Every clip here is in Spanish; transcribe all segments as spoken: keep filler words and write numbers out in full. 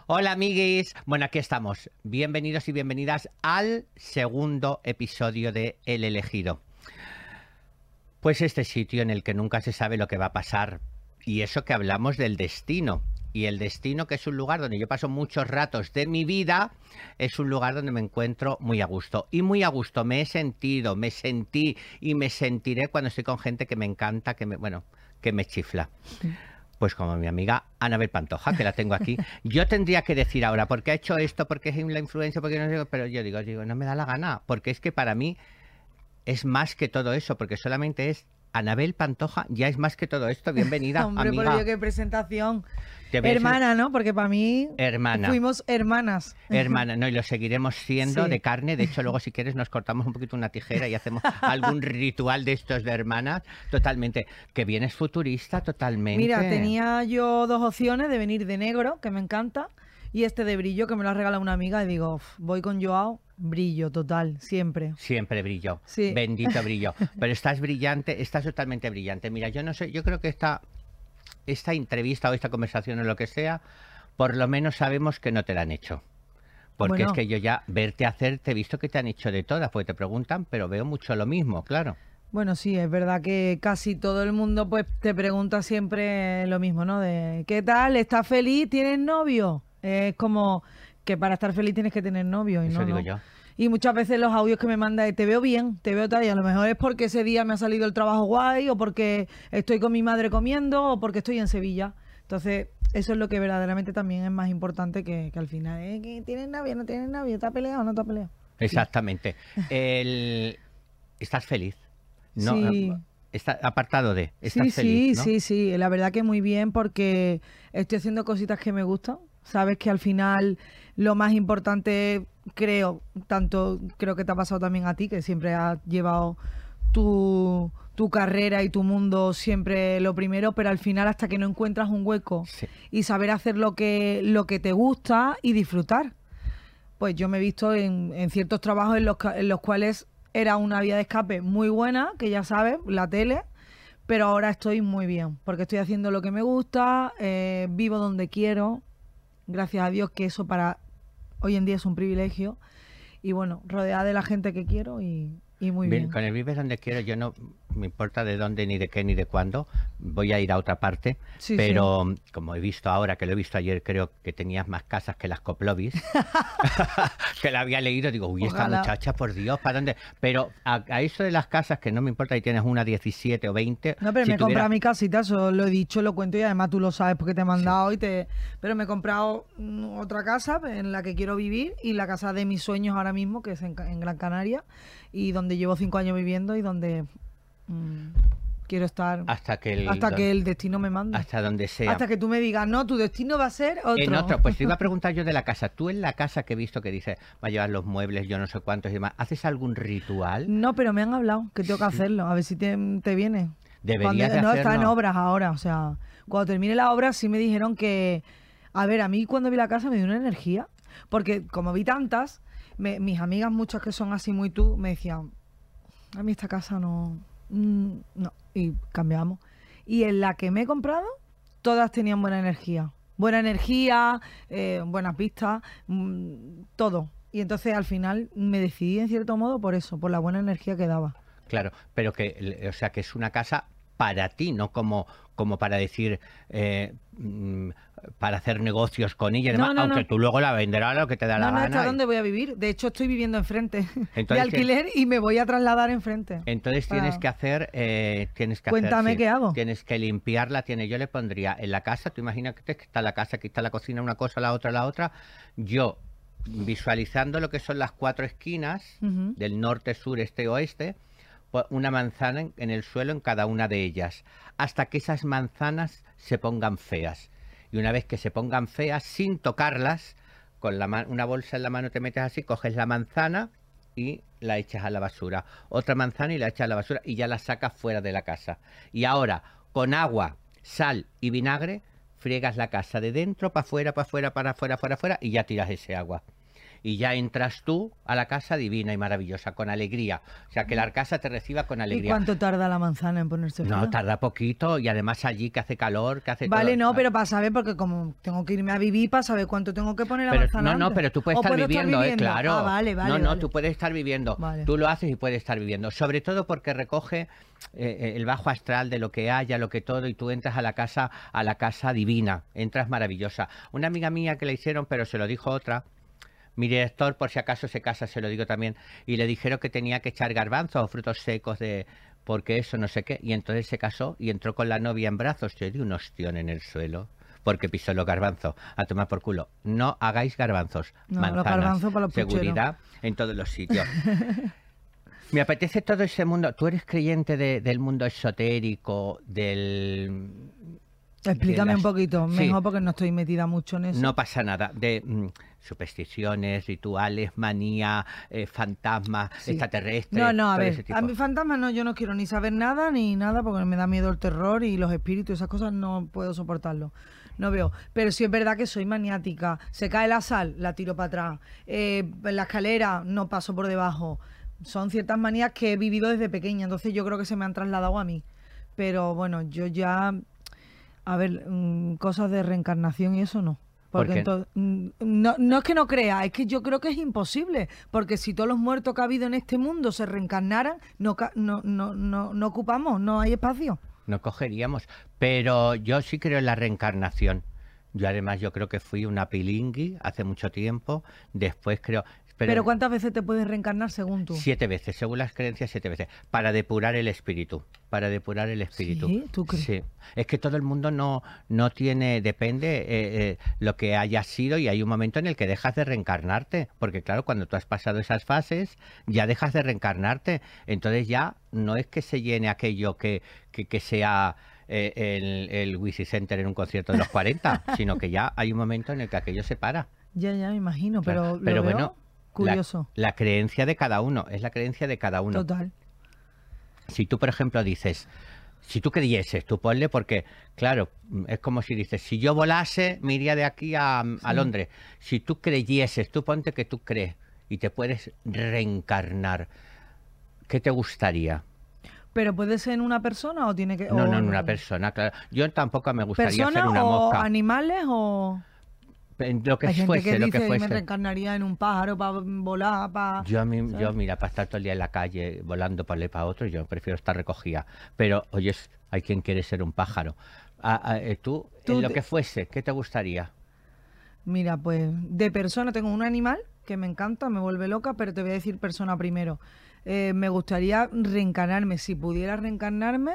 Hola amiguis, bueno, aquí estamos. Bienvenidos y bienvenidas al segundo episodio de El Elegido. Pues este sitio en el que nunca se sabe lo que va a pasar. Y eso que hablamos del destino. Y el destino, que es un lugar donde yo paso muchos ratos de mi vida, es un lugar donde me encuentro muy a gusto. Y muy a gusto me he sentido, me sentí y me sentiré cuando estoy con gente que me encanta, que me, bueno, que me chifla. Pues como mi amiga Anabel Pantoja, que la tengo aquí. Yo tendría que decir ahora, ¿por qué ha hecho esto? ¿Por qué es la influencia? ¿Por qué no sé? Pero yo digo, digo, no me da la gana, porque es que para mí es más que todo eso, porque solamente es Anabel Pantoja, ya es más que todo esto. Bienvenida, Hombre, amiga. por ello, qué presentación. Te ves Hermana, ¿no? Porque para mí hermana. fuimos hermanas. Hermana, no, y lo seguiremos siendo Sí. de carne. De hecho, luego si quieres nos cortamos un poquito una tijera y hacemos algún ritual de estos de hermanas. Totalmente. Que vienes futurista, totalmente. Mira, tenía yo dos opciones de venir de negro, que me encanta, y este de brillo, que me lo ha regalado una amiga, y digo, "Uf, voy con Joao, brillo total, siempre". Siempre brillo. Sí. Bendito brillo. Pero estás brillante, estás totalmente brillante. Mira, yo no sé, yo creo que esta, esta entrevista o esta conversación o lo que sea, por lo menos sabemos que no te la han hecho. Porque Bueno. es que yo ya verte hacer, te he visto que te han hecho de todas, porque te preguntan, pero veo mucho lo mismo, claro. Bueno, sí, es verdad que casi todo el mundo pues te pregunta siempre lo mismo, ¿no? De ¿qué tal? ¿Estás feliz? ¿Tienes novio? Es como que para estar feliz tienes que tener novio. Y Eso no, digo no. yo. Y muchas veces los audios que me manda es, te veo bien, te veo tal, y a lo mejor es porque ese día me ha salido el trabajo guay, o porque estoy con mi madre comiendo, o porque estoy en Sevilla. Entonces, eso es lo que verdaderamente también es más importante que, que al final, ¿eh? Que ¿tienes novio? ¿No tienes novio? ¿Te ha peleado o no te ha peleado? Exactamente. El... ¿Estás feliz? No, Sí. está apartado de. ¿Estás Sí, feliz? sí, ¿no? sí, sí, la verdad que muy bien porque estoy haciendo cositas que me gustan. Sabes que al final lo más importante, creo, tanto creo que te ha pasado también a ti, que siempre has llevado tu, tu carrera y tu mundo siempre lo primero, pero al final hasta que no encuentras un hueco Sí. y saber hacer lo que, lo que te gusta y disfrutar. Pues yo me he visto en, en ciertos trabajos en los, ca- en los cuales era una vía de escape muy buena, que ya sabes, la tele, pero ahora estoy muy bien, porque estoy haciendo lo que me gusta, eh, vivo donde quiero, gracias a Dios que eso para hoy en día es un privilegio, y bueno, rodeada de la gente que quiero y, y muy Bien, bien. con el vives donde quiero, yo no me importa de dónde, ni de qué, ni de cuándo. Voy a ir a otra parte, Sí, pero como he visto ahora, que lo he visto ayer, creo que tenías más casas que las Coplovis, que la había leído, digo, uy, esta Ojalá. muchacha, por Dios, ¿para dónde? Pero a, a eso de las casas, que no me importa si tienes una diecisiete o veinte. No, pero si me he tuviera- comprado mi casita, eso lo he dicho, lo cuento y además tú lo sabes porque te he mandado y te... Pero me he comprado mm, otra casa en la que quiero vivir y la casa de mis sueños ahora mismo, que es en, Ca- en Gran Canaria, y donde llevo cinco años viviendo y donde mm, quiero estar Hasta que el, hasta don- que el destino me mande. hasta donde sea. Hasta que tú me digas, no, tu destino va a ser otro. En otro, pues te iba a preguntar yo de la casa. Tú en la casa que he visto que dice, va a llevar los muebles, yo no sé cuántos y demás, ¿haces algún ritual? No, pero me han hablado que tengo que hacerlo, a ver si te, te viene. Deberías Cuando- de no, está en hacerlo. obras ahora, o sea, cuando termine la obra sí me dijeron que, a ver, a mí cuando vi la casa me dio una energía, porque como vi tantas, me- mis amigas, muchas que son así muy tú, me decían, a mí esta casa no, mm, no, y cambiamos. Y en la que me he comprado, todas tenían buena energía, buena energía, eh, buenas vistas, mm, todo. Y entonces al final me decidí en cierto modo por eso, por la buena energía que daba. Claro, pero que, o sea, que es una casa para ti, no como, como para decir, eh, mm, para hacer negocios con ella y No, demás, no, aunque no. tú luego la venderás lo que te da la No, no, gana. ¿hasta y- dónde voy a vivir? De hecho, estoy viviendo enfrente de Entonces, alquiler y me voy a trasladar enfrente. Entonces tienes Ah. que hacer, eh, tienes que Cuéntame hacer, sí, qué hago. tienes que limpiarla, tiene, yo le pondría en la casa, tú imagínate que está la casa, aquí está la cocina, una cosa, la otra, la otra, yo visualizando lo que son las cuatro esquinas Ujú. del norte, sur, este, oeste, pues una manzana en, en el suelo en cada una de ellas, hasta que esas manzanas se pongan feas. Y una vez que se pongan feas, sin tocarlas, con la ma- una bolsa en la mano te metes así, coges la manzana y la echas a la basura. Otra manzana y la echas a la basura y ya la sacas fuera de la casa. Y ahora, con agua, sal y vinagre, friegas la casa de dentro para afuera, para afuera, para afuera, para afuera y ya tiras ese agua. y ya entras tú a la casa divina y maravillosa, con alegría. O sea, que la casa te reciba con ¿Y alegría. cuánto tarda la manzana en ponerse fría? No, tarda poquito y además allí que hace calor, que hace Vale, todo. no, pero para saber, porque como tengo que irme a vivir, para saber cuánto tengo que poner la Pero, manzana no, no, antes. pero tú puedes ¿O estar puedo viviendo, ¿eh? Claro. Ah, vale, vale, no, no, vale. tú puedes estar viviendo. Vale. Tú lo haces y puedes estar viviendo. Sobre todo porque recoge eh, el bajo astral de lo que haya, lo que todo, y tú entras a la casa, a la casa divina. Entras maravillosa. Una amiga mía que le hicieron, pero se lo dijo otra. Mi director, por si acaso se casa, se lo digo también, y le dijeron que tenía que echar garbanzos o frutos secos de... porque eso no sé qué, y entonces se casó y entró con la novia en brazos, se dio un ostión en el suelo, porque pisó los garbanzos, a tomar por culo. No hagáis garbanzos, No, manzanas, los garbanzos para los pucheros. seguridad en todos los sitios. Me apetece todo ese mundo. ¿Tú eres creyente de- del mundo esotérico, del... Explícame de un las- poquito, Sí. mejor porque no estoy metida mucho en eso. No pasa nada. De mm, supersticiones, rituales, manía, eh, fantasmas, Sí. extraterrestres. No, no, a todo ver, ese tipo. a mi fantasma no, yo no quiero ni saber nada ni nada porque me da miedo el terror y los espíritus, esas cosas no puedo soportarlo. No veo. Pero sí es verdad que soy maniática. Se cae la sal, la tiro para atrás. Eh, en la escalera no paso por debajo. Son ciertas manías que he vivido desde pequeña, entonces yo creo que se me han trasladado a mí. Pero bueno, yo ya, a ver, mm, cosas de reencarnación y eso no. ¿Por Porque qué? entonces, mm, no, no es que no crea, es que yo creo que es imposible. Porque si todos los muertos que ha habido en este mundo se reencarnaran, no, ca- no, no, no, no ocupamos, no hay espacio. No cogeríamos. Pero yo sí creo en la reencarnación. Yo además yo creo que fui una pilingui hace mucho tiempo. Después creo... Pero, ¿cuántas veces te puedes reencarnar según tú? Siete veces, según las creencias, siete veces. Para depurar el espíritu. Para depurar el espíritu. ¿Sí? ¿Tú crees? Sí. Es que todo el mundo no, no tiene, depende eh, eh, lo que hayas sido, y hay un momento en el que dejas de reencarnarte. Porque claro, cuando tú has pasado esas fases, ya dejas de reencarnarte. Entonces ya no es que se llene aquello que, que, que sea eh, el, el Wisi Center en un concierto de los cuarenta, sino que ya hay un momento en el que aquello se para. Ya, ya, me imagino, pero, Claro, lo pero veo bueno, curioso. La, la creencia de cada uno, es la creencia de cada uno. Total. Si tú, por ejemplo, dices, si tú creyeses, tú ponle, porque, claro, es como si dices, si yo volase, me iría de aquí a, a Londres. Si tú creyeses, tú ponte que tú crees y te puedes reencarnar, ¿qué te gustaría? ¿Pero puede ser en una persona o tiene que...? No, o- no en una persona, claro. Yo tampoco me gustaría ¿Persona ser una o mosca. animales o...? En Lo que Hay gente fuese, que lo dice que que me fuese. reencarnaría en un pájaro para volar, para... Yo, a mí, ¿sabes? yo, mira, para estar todo el día en la calle volando para un lado y para otro, yo prefiero estar recogida. Pero, oye, hay quien quiere ser un pájaro. Ah, ah, eh, tú, Tú en lo te- que fuese, ¿qué te gustaría? Mira, pues de persona tengo un animal que me encanta, me vuelve loca, pero te voy a decir persona primero. Eh, me gustaría reencarnarme, si pudiera reencarnarme,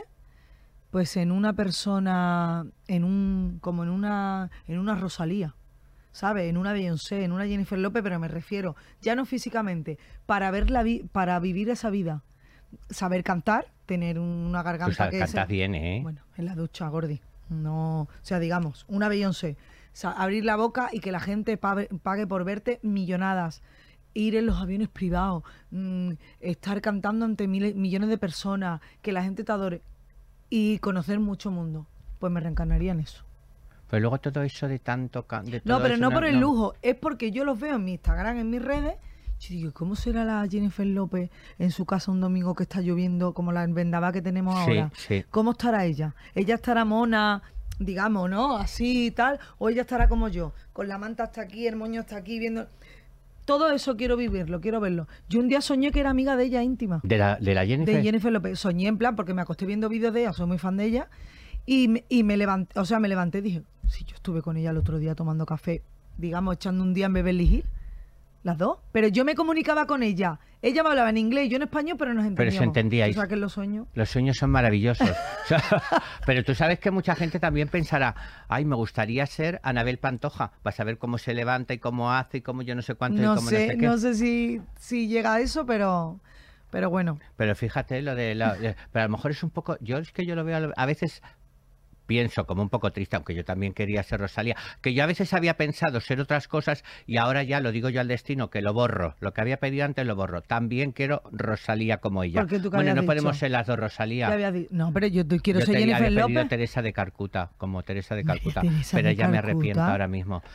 pues en una persona, en un, como en una, en una Rosalía, ¿sabes? En una Beyoncé, en una Jennifer López, pero me refiero, ya no físicamente, para ver la vi- para vivir esa vida, saber cantar, tener una Tú garganta sabes, que cantas se- bien, ¿eh? Bueno, en la ducha, Gordi. No, o sea, digamos, una Beyoncé. O sea, abrir la boca y que la gente pague, pague por verte millonadas. Ir en los aviones privados, mm, estar cantando ante miles, millones de personas, que la gente te adore y conocer mucho mundo. Pues me reencarnaría en eso. Pero luego todo eso de tanto... ca- de No, todo pero eso no por el lujo, es porque yo los veo en mi Instagram, en mis redes. Yo digo, ¿cómo será la Jennifer López en su casa un domingo que está lloviendo, como la vendaval que tenemos Sí, ahora? sí. ¿Cómo estará ella? ¿Ella estará mona, digamos, ¿no? Así y tal, o ella estará como yo, con la manta hasta aquí, el moño hasta aquí, viendo... Todo eso quiero vivirlo, quiero verlo. Yo un día soñé que era amiga de ella íntima. De la, de la Jennifer. De Jennifer López. Soñé en plan, porque me acosté viendo vídeos de ella, soy muy fan de ella, y, me- y me levanté, o sea, me levanté y dije, si yo estuve con ella el otro día tomando café, digamos, echando un día en Beverly Hills, las dos, pero yo me comunicaba con ella. Ella me hablaba en inglés y yo en español, pero nos entendíamos. se entendíais. ¿Tú sabes que en los sueños? Los sueños son maravillosos. O sea, pero tú sabes que mucha gente también pensará, ay, me gustaría ser Anabel Pantoja, para saber cómo se levanta y cómo hace y cómo yo no sé cuánto No y cómo sé, no sé qué. no sé si, si llega a eso, pero, pero bueno. Pero fíjate lo de la... de- pero a lo mejor es un poco... Yo es que yo lo veo a lo- a veces... Pienso como un poco triste, aunque yo también quería ser Rosalía, que yo a veces había pensado ser otras cosas y ahora ya lo digo yo al destino, que lo borro. Lo que había pedido antes lo borro. También quiero Rosalía como ella. ¿Por qué tú qué Bueno, habías no podemos dicho? ser las dos ¿Qué Rosalía. había di- No, pero yo te- quiero Yo ser te Jennifer había pedido López. Teresa de Calcuta, como Teresa de Hombre, Calcuta, Teresa pero de ya me arrepiento Calcuta. ahora mismo.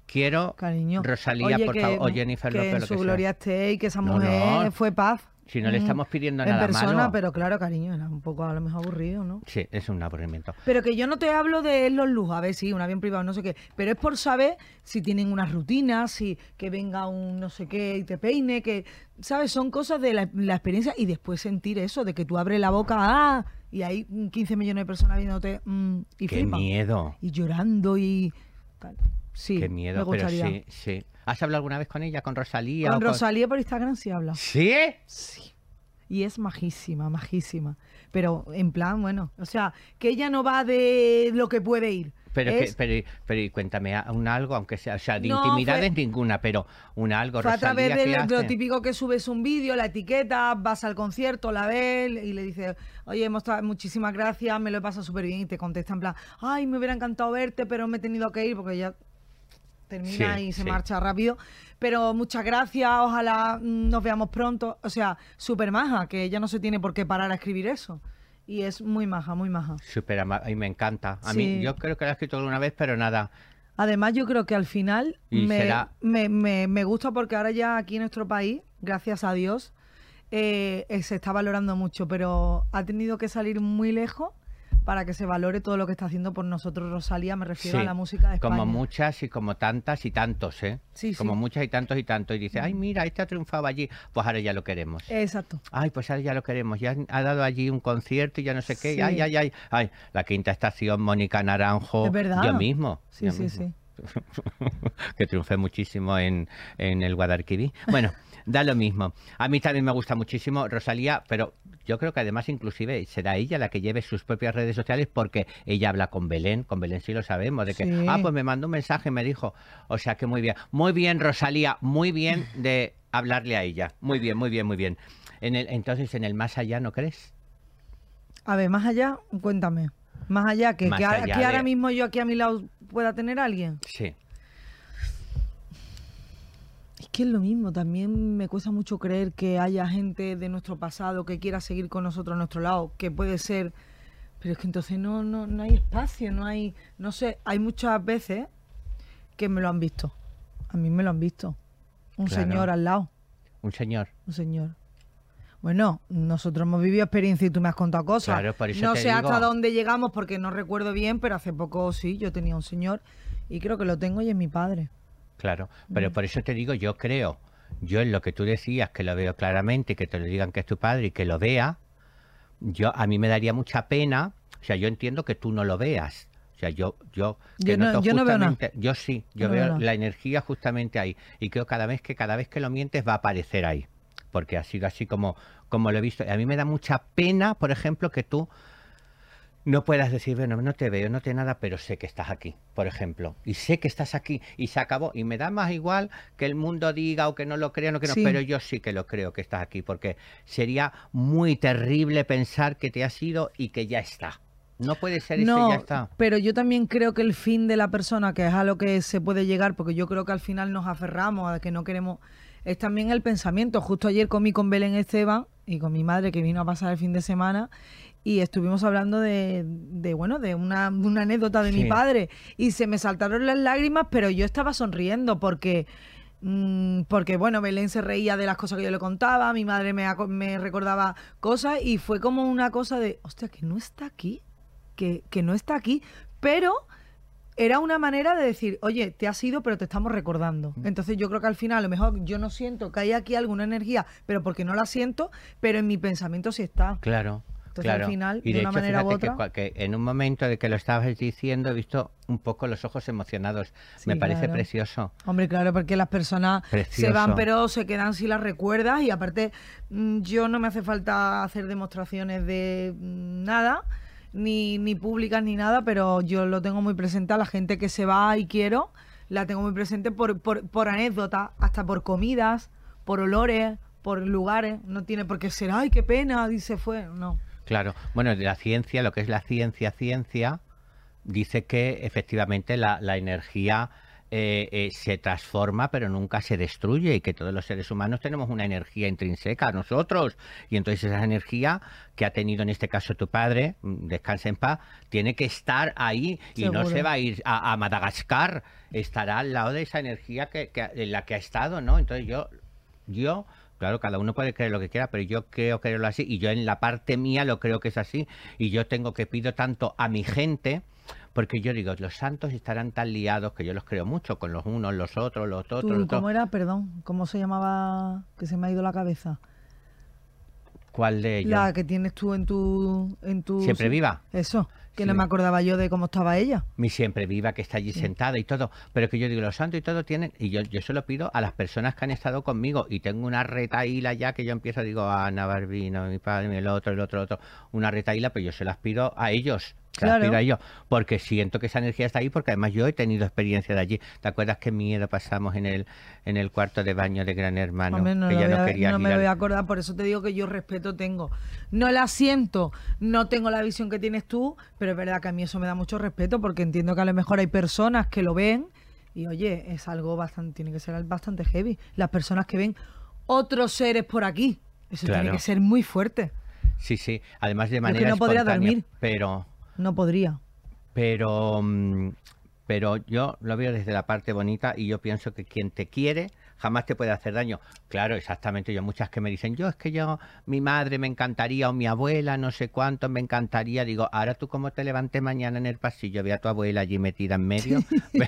quiero, Cariño. Rosalía, Oye, por que, favor, o Jennifer que López, en lo su que sea. gloria esté y que esa No, mujer no. fue paz. Si no le Mm, estamos pidiendo en nada persona, malo. pero claro, cariño, era un poco a lo mejor aburrido, ¿no? Sí, es un aburrimiento. Pero que yo no te hablo de los lujos, a ver, sí, un avión privado, no sé qué, pero es por saber si tienen unas rutinas, si que venga un no sé qué y te peine, que, ¿sabes? Son cosas de la, la experiencia y después sentir eso, de que tú abres la boca, ¡ah! Y hay quince millones de personas viéndote mm, y ¡Qué flipan. miedo! Y llorando y tal. Sí, ¡Qué miedo! me Pero gustaría. sí, sí. ¿Has hablado alguna vez con ella, con Rosalía? Con o Rosalía por Instagram sí habla. ¿Sí? Sí. Y es majísima, majísima. Pero en plan, bueno, o sea, que ella no va de lo que puede ir. Pero, Es- que, pero, pero y cuéntame a- un algo, aunque sea, o sea, de No, intimidades fue- ninguna, pero un algo, Fue a Rosalía, través de ¿qué lo, lo hace? típico que subes un vídeo, la etiqueta, vas al concierto, la ves y le dices, oye, hemos estado- muchísimas gracias, me lo he pasado súper bien. Y te contesta en plan, ay, me hubiera encantado verte, pero me he tenido que ir porque ya termina Sí, y se sí. marcha rápido. Pero muchas gracias, ojalá mm, nos veamos pronto. O sea, súper maja, que ella no se tiene por qué parar a escribir eso. Y es muy maja, muy maja. Súper ama- y me encanta. A Sí. mí, yo creo que lo he escrito alguna vez, pero nada. Además, yo creo que al final Y me, será- me, me- me gusta porque ahora ya aquí en nuestro país, gracias a Dios, eh, eh, se está valorando mucho, pero ha tenido que salir muy lejos para que se valore todo lo que está haciendo por nosotros Rosalía, me refiero Sí, a la música de España. como muchas y como tantas y tantos, ¿eh? Sí, como sí. muchas y tantos y tantos. Y dice, ay, mira, este ha triunfado allí. Pues ahora ya lo queremos. Exacto. Ay, pues ahora ya lo queremos. Ya ha dado allí un concierto y ya no sé qué. Sí. Ay, ay, ay. Ay, la Quinta Estación, Mónica Naranjo. Es verdad. Yo mismo. Sí, yo sí, mismo. sí. Que triunfé muchísimo en, en el Guadalquivir. Bueno, da lo mismo. A mí también me gusta muchísimo Rosalía, pero yo creo que además inclusive será ella la que lleve sus propias redes sociales porque ella habla con Belén, con Belén sí lo sabemos, de que, Sí. ah, pues me mandó un mensaje, me dijo, o sea que muy bien, muy bien Rosalía, muy bien de hablarle a ella, muy bien, muy bien, muy bien. En el, entonces, en el más allá, ¿no crees? A ver, más allá, cuéntame. Más allá, que, Más que, ahora- allá que ahora de- mismo yo aquí a mi lado pueda tener a alguien. Sí. Es que es lo mismo, también me cuesta mucho creer que haya gente de nuestro pasado que quiera seguir con nosotros a nuestro lado, que puede ser, pero es que entonces no, no, no hay espacio, no hay, no sé, hay muchas veces que me lo han visto, a mí me lo han visto, un Claro. señor al lado, Un señor. un señor. Bueno, nosotros hemos vivido experiencia y tú me has contado cosas. Claro, por eso no te sé hasta digo. dónde llegamos porque no recuerdo bien, pero hace poco sí, yo tenía un señor y creo que lo tengo y es mi padre. Claro, pero por eso te digo, yo creo, yo en lo que tú decías, que lo veo claramente, que te lo digan que es tu padre y que lo vea, yo a mí me daría mucha pena, o sea, yo entiendo que tú no lo veas. O sea, yo, yo, que Yo no- noto yo no veo nada. justamente- yo sí, yo Yo no veo veo nada. la energía justamente ahí. Y creo cada vez que cada vez que lo mientes va a aparecer ahí. Porque ha sido así como, como lo he visto. Y a mí me da mucha pena, por ejemplo, que tú no puedas decir, bueno, no te veo, no te nada, pero sé que estás aquí, por ejemplo. Y sé que estás aquí y se acabó. Y me da más igual que el mundo diga o que no lo crea, no que no, Sí. pero yo sí que lo creo que estás aquí, porque sería muy terrible pensar que te has ido y que ya está. No puede ser eso y ya está. pero yo también creo que el fin de la persona, que es a lo que se puede llegar, porque yo creo que al final nos aferramos a que no queremos, es también el pensamiento. Justo ayer comí con Belén Esteban y con mi madre que vino a pasar el fin de semana y estuvimos hablando de, de bueno, de una, una anécdota de Sí. mi padre y se me saltaron las lágrimas, pero yo estaba sonriendo porque... mm, Porque, bueno, Belén se reía de las cosas que yo le contaba, mi madre me, aco- me recordaba cosas y fue como una cosa de, hostia, que no está aquí, que, que no está aquí, pero era una manera de decir, oye, te has ido, pero te estamos recordando. Entonces yo creo que al final, a lo mejor yo no siento que hay aquí alguna energía, pero porque no la siento, pero en mi pensamiento sí está. Claro. Entonces, al claro. final, y de de una hecho, manera u fíjate que otra- cua- que, en un momento de que lo estabas diciendo he visto un poco los ojos emocionados. Sí, Me parece claro. precioso. Hombre, claro, porque las personas se Precioso. van, pero se quedan si las recuerdas. Y aparte, mm, yo no me hace falta hacer demostraciones de mm, nada, ni, ni públicas ni nada, pero yo lo tengo muy presente a la gente que se va y quiero, la tengo muy presente por, por, por anécdotas, hasta por comidas, por olores, por lugares. No tiene por qué ser, ay, qué pena, y se fue. No. Claro. Bueno, de la ciencia, lo que es la ciencia, ciencia, dice que efectivamente la, la energía eh, eh, se transforma, pero nunca se destruye, y que todos los seres humanos tenemos una energía intrínseca a nosotros, y entonces esa energía que ha tenido en este caso tu padre, mm, descansa en paz, tiene que estar ahí y no Seguro. se va a ir a, a Madagascar, estará al lado de esa energía que, que- en la que ha estado, ¿no? Entonces yo, yo, claro, cada uno puede creer lo que quiera, pero yo creo creerlo así, y yo en la parte mía lo creo que es así, y yo tengo que pido tanto a mi gente. Porque yo digo, los santos estarán tan liados que yo los creo mucho con los unos, los otros, los otros, ¿Tú los otros. cómo era? Perdón, ¿cómo se llamaba? Que se me ha ido la cabeza. ¿Cuál de ellos? La que tienes tú en tu... En tu Siempre viva. Eso, que Sí. no me acordaba yo de cómo estaba ella. Mi siempre viva, que está allí sentada y todo. Pero que yo digo, los santos y todo tienen, y yo, yo se lo pido a las personas que han estado conmigo, y tengo una retaíla ya que yo empiezo, digo, a Ana Barbino, mi padre, el otro, el otro, el otro, una retaíla, pero yo se las pido a ellos. Se las Claro. pido a ellos, porque siento que esa energía está ahí, porque además yo he tenido experiencia de allí. ¿Te acuerdas qué miedo pasamos en el, en el cuarto de baño de Gran Hermano? Hombre, no, que lo ya voy no a- quería no me girar. voy a acordar, por eso te digo que yo respeto tengo. No la siento, no tengo la visión que tienes tú, pero es verdad que a mí eso me da mucho respeto, porque entiendo que a lo mejor hay personas que lo ven y oye, es algo bastante, tiene que ser bastante heavy. Las personas que ven otros seres por aquí, eso Claro. tiene que ser muy fuerte. Sí, sí, además de que manera no podría espontánea, dormir. pero... No podría. Pero, mm, pero yo lo veo desde la parte bonita, y yo pienso que quien te quiere jamás te puede hacer daño. Claro, exactamente. Yo muchas que me dicen, yo es que yo, mi madre me encantaría, o mi abuela, no sé cuánto, me encantaría. Digo, ahora tú como te levantes mañana en el pasillo, ve a tu abuela allí metida en medio.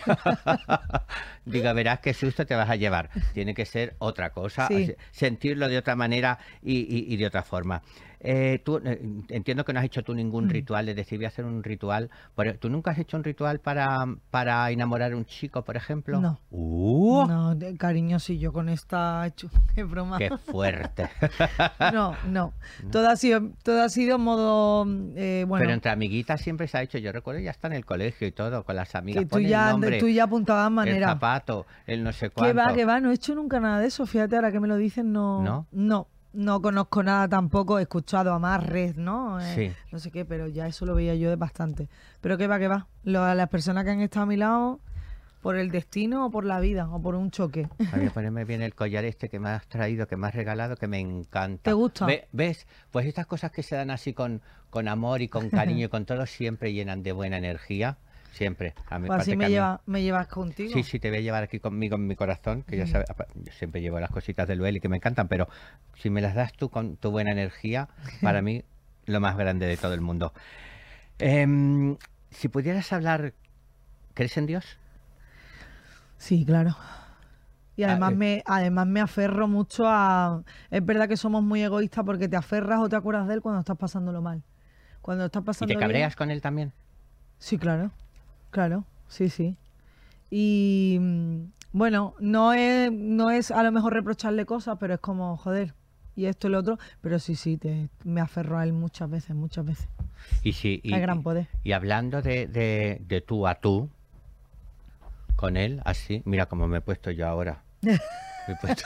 Digo, verás qué susto te vas a llevar. Tiene que ser otra cosa, Sí. sentirlo de otra manera y, y- y de otra forma. Eh, tú, eh, entiendo que no has hecho tú ningún Mm. ritual, es decir, voy a hacer un ritual. Pero, ¿tú nunca has hecho un ritual para, para enamorar a un chico, por ejemplo? No. ¡Uh! No, de- cariño, si yo con esta he hecho, qué broma. ¡Qué fuerte! No, no. Todo ha sido, todo ha sido modo, eh, bueno, Pero entre amiguitas siempre se ha hecho. Yo recuerdo ya está en el colegio y todo, con las amigas. que tú Pon el ya, nombre, tú ya apuntabas el manera. zapato, el no sé Que cuánto. va, que va, no he hecho nunca nada de eso. Fíjate, ahora que me lo dicen, no. ¿No? No, no conozco nada tampoco. He escuchado amarres, ¿no? Eh, Sí. No sé qué, pero ya eso lo veía yo de bastante. Pero que va, que va. Lo- las personas que han estado a mi lado, por el destino o por la vida o por un choque. Voy a ponerme bien el collar este que me has traído, que me has regalado, que me encanta. ¿Te gusta? Ve- ¿Ves? Pues estas cosas que se dan así con, con amor y con cariño y con todo, siempre llenan de buena energía. Siempre. A mí Pues así parece que me, a mí- lleva, me llevas contigo. Sí, sí, te voy a llevar aquí conmigo en mi corazón, que ya sabes, apa- yo siempre llevo las cositas del Lueli que me encantan, pero si me las das tú con tu buena energía, para mí, lo más grande de todo el mundo. Em, si pudieras hablar, ¿crees en Dios? Sí, claro. Y además, eh. me, además me aferro mucho a... Es verdad que somos muy egoístas porque te aferras o te acuerdas de él cuando estás pasándolo mal. Cuando estás ¿Y pasando te bien- cabreas con él también? Sí, claro. Claro, sí, sí. Y mm, bueno, no es, no es a lo mejor reprocharle cosas, pero es como, joder, y esto y lo otro. Pero sí, sí, te, me aferro a él muchas veces, muchas veces. Y si, y, Hay gran poder. y hablando de, de, de tú a tú, con él, así, mira cómo me he puesto yo ahora. Me he puesto-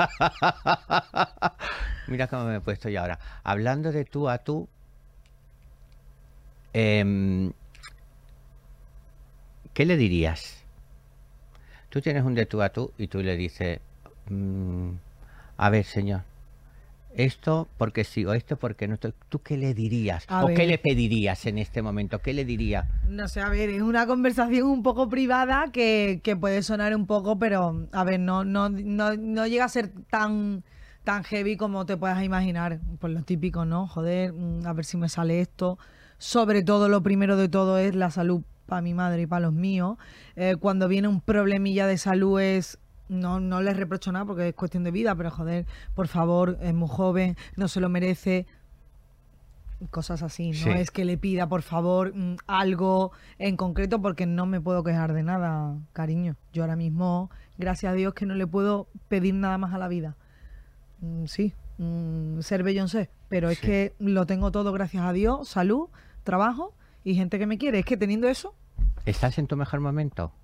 Mira cómo me he puesto yo ahora. Hablando de tú a tú, em, ¿qué le dirías? Tú tienes un de tú a tú y tú le dices, mm, a ver, señor, esto porque sí o esto porque no. ¿Tú tú qué le dirías? A ¿O ver. qué le pedirías en este momento? ¿Qué le diría? No sé, a ver, es una conversación un poco privada que, que puede sonar un poco, pero a ver, no, no, no, no llega a ser tan, tan heavy como te puedas imaginar. Pues lo típico, ¿no? Joder, mm, a ver si me sale esto. Sobre todo, lo primero de todo es la salud para mi madre y para los míos. Eh, cuando viene un problemilla de salud es... No, no les reprocho nada porque es cuestión de vida, pero joder, por favor, es muy joven, no se lo merece. Cosas así, no Sí. es que le pida por favor mm, algo en concreto porque no me puedo quejar de nada, cariño. Yo ahora mismo, gracias a Dios que no le puedo pedir nada más a la vida. Mm, sí, mm, ser Beyoncé, pero es Sí. que lo tengo todo gracias a Dios, salud, trabajo y gente que me quiere. Es que teniendo eso, ¿Estás en tu mejor momento?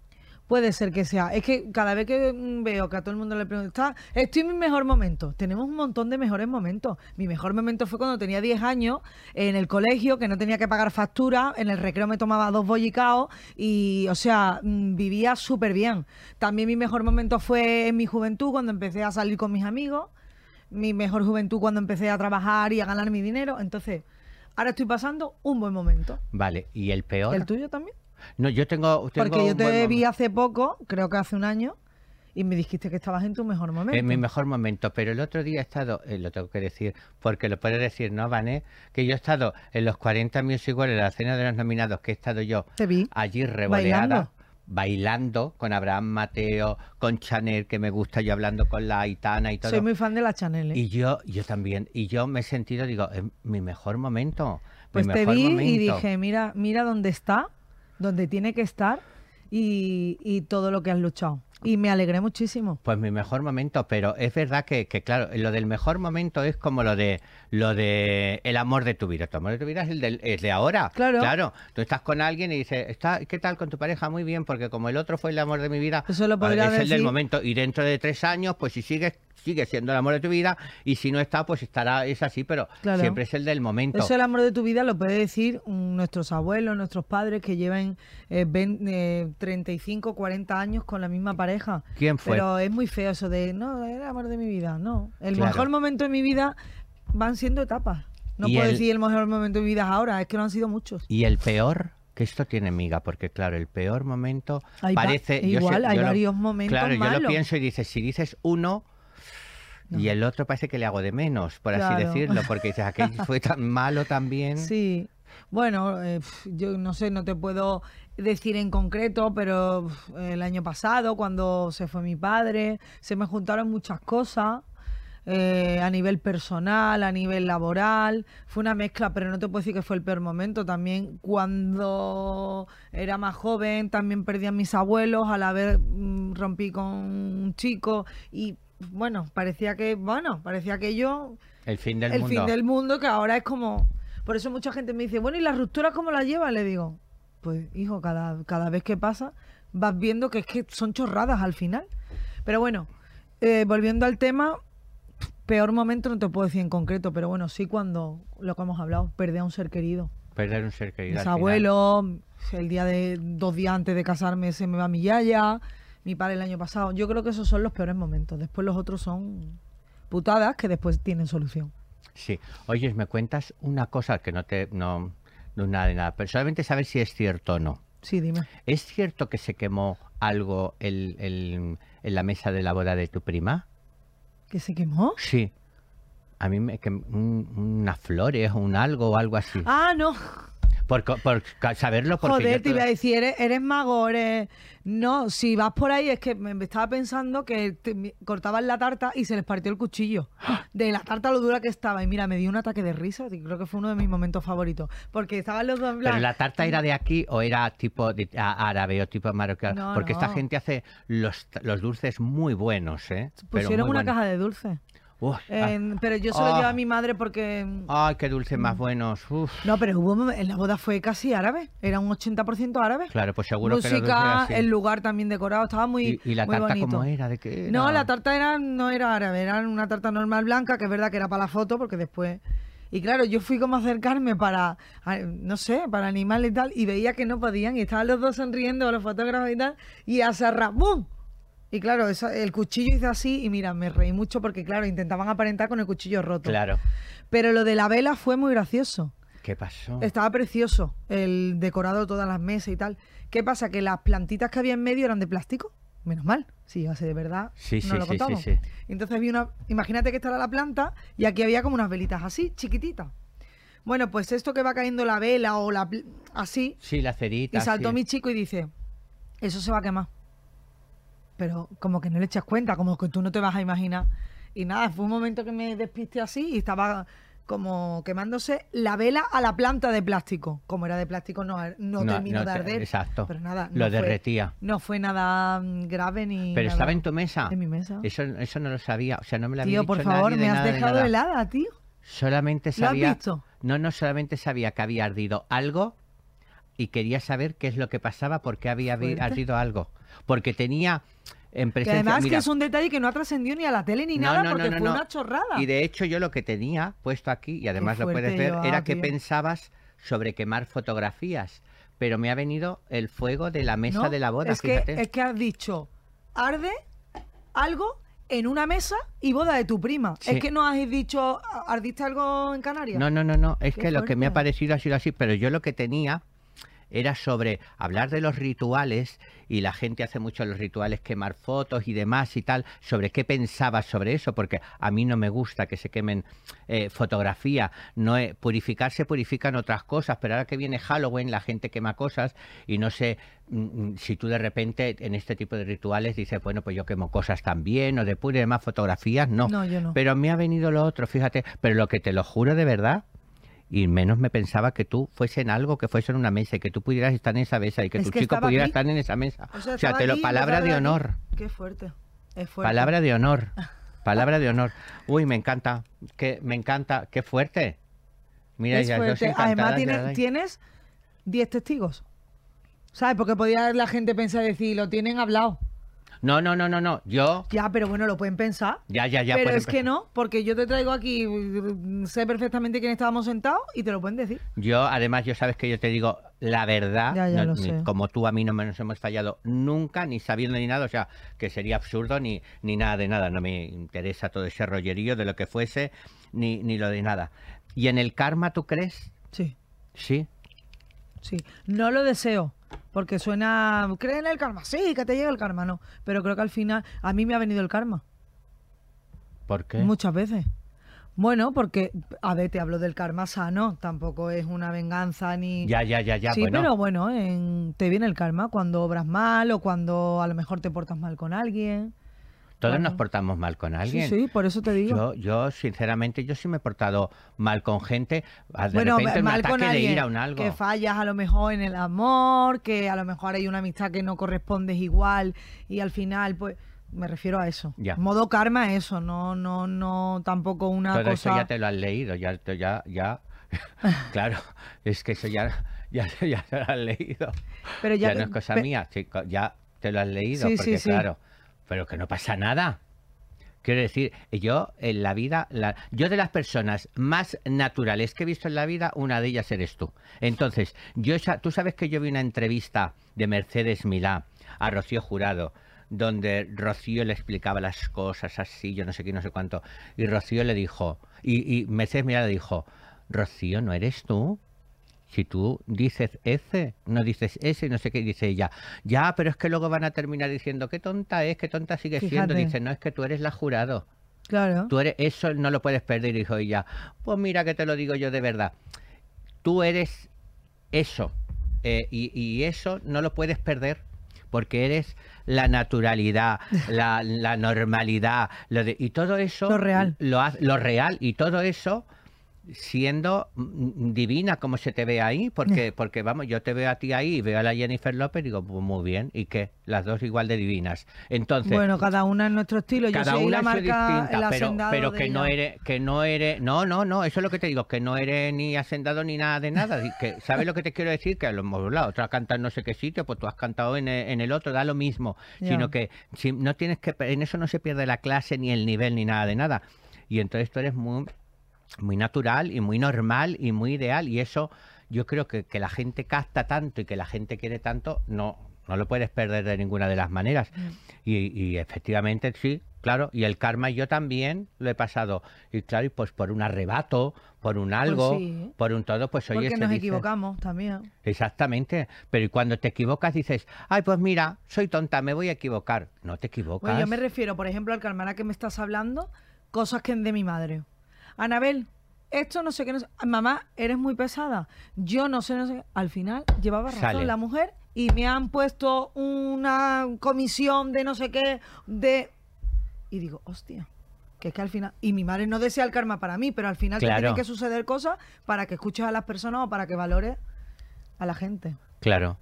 Puede ser que sea. Es que cada vez que mm, veo que a todo el mundo le pregunto, "Está- estoy en mi mejor momento". Tenemos un montón de mejores momentos. Mi mejor momento fue cuando tenía diez años en el colegio, que no tenía que pagar factura, en el recreo me tomaba dos bollicaos y, o sea, mm, vivía súper bien. También mi mejor momento fue en mi juventud, cuando empecé a salir con mis amigos. Mi mejor juventud cuando empecé a trabajar y a ganar mi dinero. Entonces, ahora estoy pasando un buen momento. Vale, ¿y el peor? ¿El tuyo también? No, yo tengo, tengo Porque yo un buen te vi momento. hace poco, creo que hace un año, y me dijiste que estabas en tu mejor momento. En mi mejor momento, pero el otro día he estado, eh, lo tengo que decir, porque lo puede decir, ¿no, Vané? Que yo he estado en los cuarenta Music Awards, en la cena de los nominados, que he estado yo Te vi. allí revoleada, Bailando. bailando con Abraham Mateo, con Chanel, que me gusta, yo hablando con la Aitana y todo. Soy muy fan de la Chanel, ¿eh? Y yo, yo también, y yo me he sentido, digo, es mi mejor momento. mi Pues te mejor vi y momento. dije, mira, mira dónde está, dónde tiene que estar y, y todo lo que has luchado. Y me alegré muchísimo. Pues mi mejor momento, pero es verdad que, que, claro, lo del mejor momento es como lo de lo de el amor de tu vida. Tu amor de tu vida es el del, es de ahora. Claro. Claro. Tú estás con alguien y dices, ¿Está, ¿qué tal con tu pareja? Muy bien, porque como el otro fue el amor de mi vida, Eso lo es podría el del decir. momento. Y dentro de tres años, pues si sigues, sigue siendo el amor de tu vida, y si no está, pues estará, es así, pero Claro. siempre es el del momento. Eso el amor de tu vida lo puede decir mm, nuestros abuelos, nuestros padres que llevan eh, veinte, eh, treinta y cinco, cuarenta años con la misma pareja. ¿Quién fue? Pero es muy feo eso de, no, era el amor de mi vida. No, el Claro. mejor momento de mi vida van siendo etapas. No Y puedo el- decir el mejor momento de mi vida es ahora, es que no han sido muchos. Y el peor, que esto tiene miga, porque claro, el peor momento Hay va- parece... yo igual, hay lo- varios momentos Claro, yo malos. lo pienso y dices, si dices uno... No. Y el otro parece que le hago de menos, por así Claro. decirlo, porque dices, aquello fue tan malo también. Sí, bueno, eh, pf, yo no sé, no te puedo decir en concreto, pero pf, el año pasado, cuando se fue mi padre, se me juntaron muchas cosas. eh, a nivel personal, a nivel laboral, fue una mezcla, pero no te puedo decir que fue el peor momento. También cuando era más joven, también perdí a mis abuelos, al haber mm, rompí con un chico y bueno, parecía que, bueno, parecía que yo El fin del el mundo. fin del mundo, que ahora es como... Por eso mucha gente me dice, bueno, ¿y las rupturas cómo las llevas? Le digo, pues hijo, cada, cada vez que pasa vas viendo que es que son chorradas al final. Pero bueno, eh, volviendo al tema, peor momento no te puedo decir en concreto, pero bueno, sí cuando, lo que hemos hablado, perder a un ser querido. Perder un ser querido. Mis al final. abuelos, el día de, dos días antes de casarme se me va mi yaya, mi padre el año pasado. Yo creo que esos son los peores momentos. Después los otros son putadas que después tienen solución. Sí. Oye, me cuentas una cosa que no te... No, no nada de nada, pero solamente saber si es cierto o no. Sí, dime. ¿Es cierto que se quemó algo el, el- en la mesa de la boda de tu prima? ¿Que se quemó? Sí. A mí me quemó un- unas flores o un algo o algo así. Ah, no. Por, co- por ca- saberlo, porque Joder, yo te iba a todo- decir, eres, eres mago, eres... No, si vas por ahí es que me me estaba pensando que te- mi- cortaban la tarta y se les partió el cuchillo. De la tarta lo dura que estaba. Y mira, me dio un ataque de risa. y Creo que fue uno de mis momentos favoritos. Porque estaban los dos en ¿Pero plan- la tarta era de aquí o era tipo de, a- árabe o tipo marocano? No, Porque esta no. gente hace los, los dulces muy buenos, ¿eh? Pero Pusieron muy una buenos. caja de dulce. Uf, En- pero yo se lo ah. llevo a mi madre porque... ah, ¡Ay, qué dulces más buenos! Uf. No, pero hubo mom- en la boda fue casi árabe. Era un ochenta por ciento árabe. Claro, pues seguro que los dulces Música, así. el lugar también decorado, estaba muy, ¿Y, y la muy tarta bonito. cómo era? ¿De qué era? No, la tarta era, no era árabe, era una tarta normal blanca, que es verdad que era para la foto, porque después... Y claro, yo fui como a acercarme para, a- no sé, para animarle y tal, y veía que no podían, y estaban los dos sonriendo, los fotógrafos y tal, y a cerrar, ¡bum! Y claro, eso- el cuchillo hizo así, y mira, me reí mucho porque, claro, intentaban aparentar con el cuchillo roto. Claro. Pero lo de la vela fue muy gracioso. ¿Qué pasó? Estaba precioso el decorado, todas las mesas y tal. ¿Qué pasa? Que las plantitas que había en medio eran de plástico. Menos mal. Si iba a ser de verdad, Sí, no sí, lo sí, sí, contamos. sí. Entonces vi una... Imagínate que esta era la planta y aquí había como unas velitas así, chiquititas. Bueno, pues esto que va cayendo la vela o la... pl- así, Sí, la cerita. y saltó sí. mi chico y dice, eso se va a quemar. Pero como que no le echas cuenta, como que tú no te vas a imaginar. Y nada, fue un momento que me despisté así y estaba como quemándose la vela a la planta de plástico. Como era de plástico, no, no, No, terminó no de te- arder. exacto. Pero nada, Lo no fue- derretía. no fue nada mm, grave ni ¿Pero nada. estaba en tu mesa? En mi mesa. Eso, eso no lo sabía. O sea, no me lo había Tío, dicho por favor, nadie de me has nada, de dejado nada. helada, tío. Solamente ¿Lo has sabía... visto? No, no, solamente sabía que había ardido algo y quería saber qué es lo que pasaba, por qué había vi- Fuerte. ardido algo. porque tenía en Que presencia... además mira, que es un detalle que no ha trascendido ni a la tele ni no, nada no, porque no, no, fue no. una chorrada. Y de hecho yo lo que tenía puesto aquí, y además lo fuerte, puedes ver, Joao, era que tío. pensabas sobre quemar fotografías. Pero me ha venido el fuego de la mesa ¿No? de la boda, es que, fíjate. es que has dicho, arde algo en una mesa y boda de tu prima. Sí. Es que no has dicho, ¿ardiste algo en Canarias? No, no, no, no. Es Qué que lo que me ha fuerte. parecido ha sido así, pero yo lo que tenía era sobre hablar de los rituales, y la gente hace mucho los rituales, quemar fotos y demás y tal, sobre qué pensabas sobre eso, porque a mí no me gusta que se quemen eh, fotografía. No es, purificar se purifican otras cosas, pero ahora que viene Halloween la gente quema cosas y no sé mm, si tú de repente en este tipo de rituales dices, bueno, pues yo quemo cosas también, o de pura y demás fotografías, no. No, yo no. Pero me ha venido lo otro, fíjate, pero lo que te lo juro de verdad, y menos me pensaba que tú fuese en algo, que fuese en una mesa, y que tú pudieras estar en esa mesa, y que Es tu que chico estaba pudiera aquí. estar en esa mesa. O O sea, sea, estaba te lo, aquí, palabra empezaba de aquí. honor. Qué fuerte. Es fuerte. Palabra de honor. Palabra de honor. Uy, me encanta. Que, me encanta. Qué fuerte. Mira, Es ya, yo fuerte. soy encantada, Además, ya tienes, la- tienes diez testigos. ¿Sabes? Porque podía la gente pensar decir, lo tienen hablado. No, no, no, no, no. Yo. Ya, pero bueno, lo pueden pensar. Ya, ya, ya. pero puede es que empezar. no, porque yo te traigo aquí, mm, sé perfectamente quién estábamos sentados y te lo pueden decir. Yo, además, yo sabes que yo te digo la verdad. Ya, ya no- lo ni- sé. como tú, a mí no me- nos hemos fallado nunca, ni sabiendo ni nada. O sea, que sería absurdo ni, ni nada de nada. No me interesa todo ese rollerío de lo que fuese, ni, ni lo de nada. ¿Y en el karma tú crees? Sí, Sí. sí. No lo deseo, porque suena, ¿creen en el karma? Sí, que te llega el karma, no. Pero creo que al final, a mí me ha venido el karma. ¿Por qué? Muchas veces. Bueno, porque, a ver, te hablo del karma sano, tampoco es una venganza ni... Ya, ya, ya, ya. sí, bueno. pero bueno, en- te viene el karma cuando obras mal o cuando a lo mejor te portas mal con alguien. Todos Claro. nos portamos mal con alguien. Sí, sí, por eso te digo. Yo, yo, sinceramente, yo sí me he portado mal con gente. Ah, De bueno, repente un mal ataque con de alguien, ira, un algo. que fallas a lo mejor en el amor, que a lo mejor hay una amistad que no correspondes igual y al final, pues, me refiero a eso. Ya. Modo karma, eso, no, no, no, tampoco una Todo cosa... eso ya te lo has leído, ya, te- ya, ya. Claro, es que eso ya, ya, ya te lo has leído. Pero ya Ya, que- no es cosa pe- mía, chico, ya te lo has leído, Sí, porque sí, sí. claro, pero que no pasa nada. Quiero decir, yo en la vida, la- yo de las personas más naturales que he visto en la vida, una de ellas eres tú. Entonces, yo esa- tú sabes que yo vi una entrevista de Mercedes Milá a Rocío Jurado, donde Rocío le explicaba las cosas así, yo no sé qué, no sé cuánto, y Rocío le dijo, y, y Mercedes Milá le dijo, Rocío, ¿no eres tú? Si tú dices ese, no dices ese, no sé qué, dice ella. Ya, pero es que luego van a terminar diciendo, qué tonta es, qué tonta sigue siendo. Fíjate. Dice, no, es que tú eres la jurado. Claro. Tú eres, eso no lo puedes perder, dijo ella. Pues mira que te lo digo yo de verdad. Tú eres eso. eh, y, y eso no lo puedes perder. Porque eres la naturalidad, la, la normalidad, lo de, y todo eso... Lo real. Lo, haz- lo real, y todo eso siendo mm, divina como se te ve ahí, porque, porque vamos, yo te veo a ti ahí y veo a la Jennifer López y digo, pues muy bien, ¿y qué? Las dos igual de divinas. Entonces, Bueno, cada una en nuestro estilo. Yo cada soy una la es marca, distinta, el pero, hacendado pero de que no ella. eres, que no eres, no, no, no, eso es lo que te digo, que no eres ni hacendado ni nada de nada. y Que, ¿sabes lo que te quiero decir? Que a lo mejor la otra canta en no sé qué sitio, pues tú has cantado en el, en el otro, da lo mismo, Ya. sino que si no tienes que, en eso no se pierde la clase ni el nivel ni nada de nada. Y entonces tú eres muy muy natural y muy normal y muy ideal, y eso yo creo que, que la gente capta tanto y que la gente quiere tanto, no, no lo puedes perder de ninguna de las maneras. Y, y efectivamente sí, claro, y el karma yo también lo he pasado, y claro, y pues por un arrebato, por un algo, sí. por un todo, pues oye, Porque se nos dice- equivocamos también. Exactamente, pero y cuando te equivocas dices, ay, pues mira, soy tonta, me voy a equivocar. No te equivocas. Bueno, yo me refiero, por ejemplo, al karma que me estás hablando, cosas que de mi madre. Anabel, esto no sé qué, no sé. Mamá, eres muy pesada. Yo no sé, no sé. Al final llevaba razón Sale. la mujer y me han puesto una comisión de no sé qué, de... Y digo, hostia, que es que al final... Y mi madre no desea el karma para mí, pero al final te Claro. tienen que suceder cosas para que escuches a las personas o para que valores a la gente. Claro.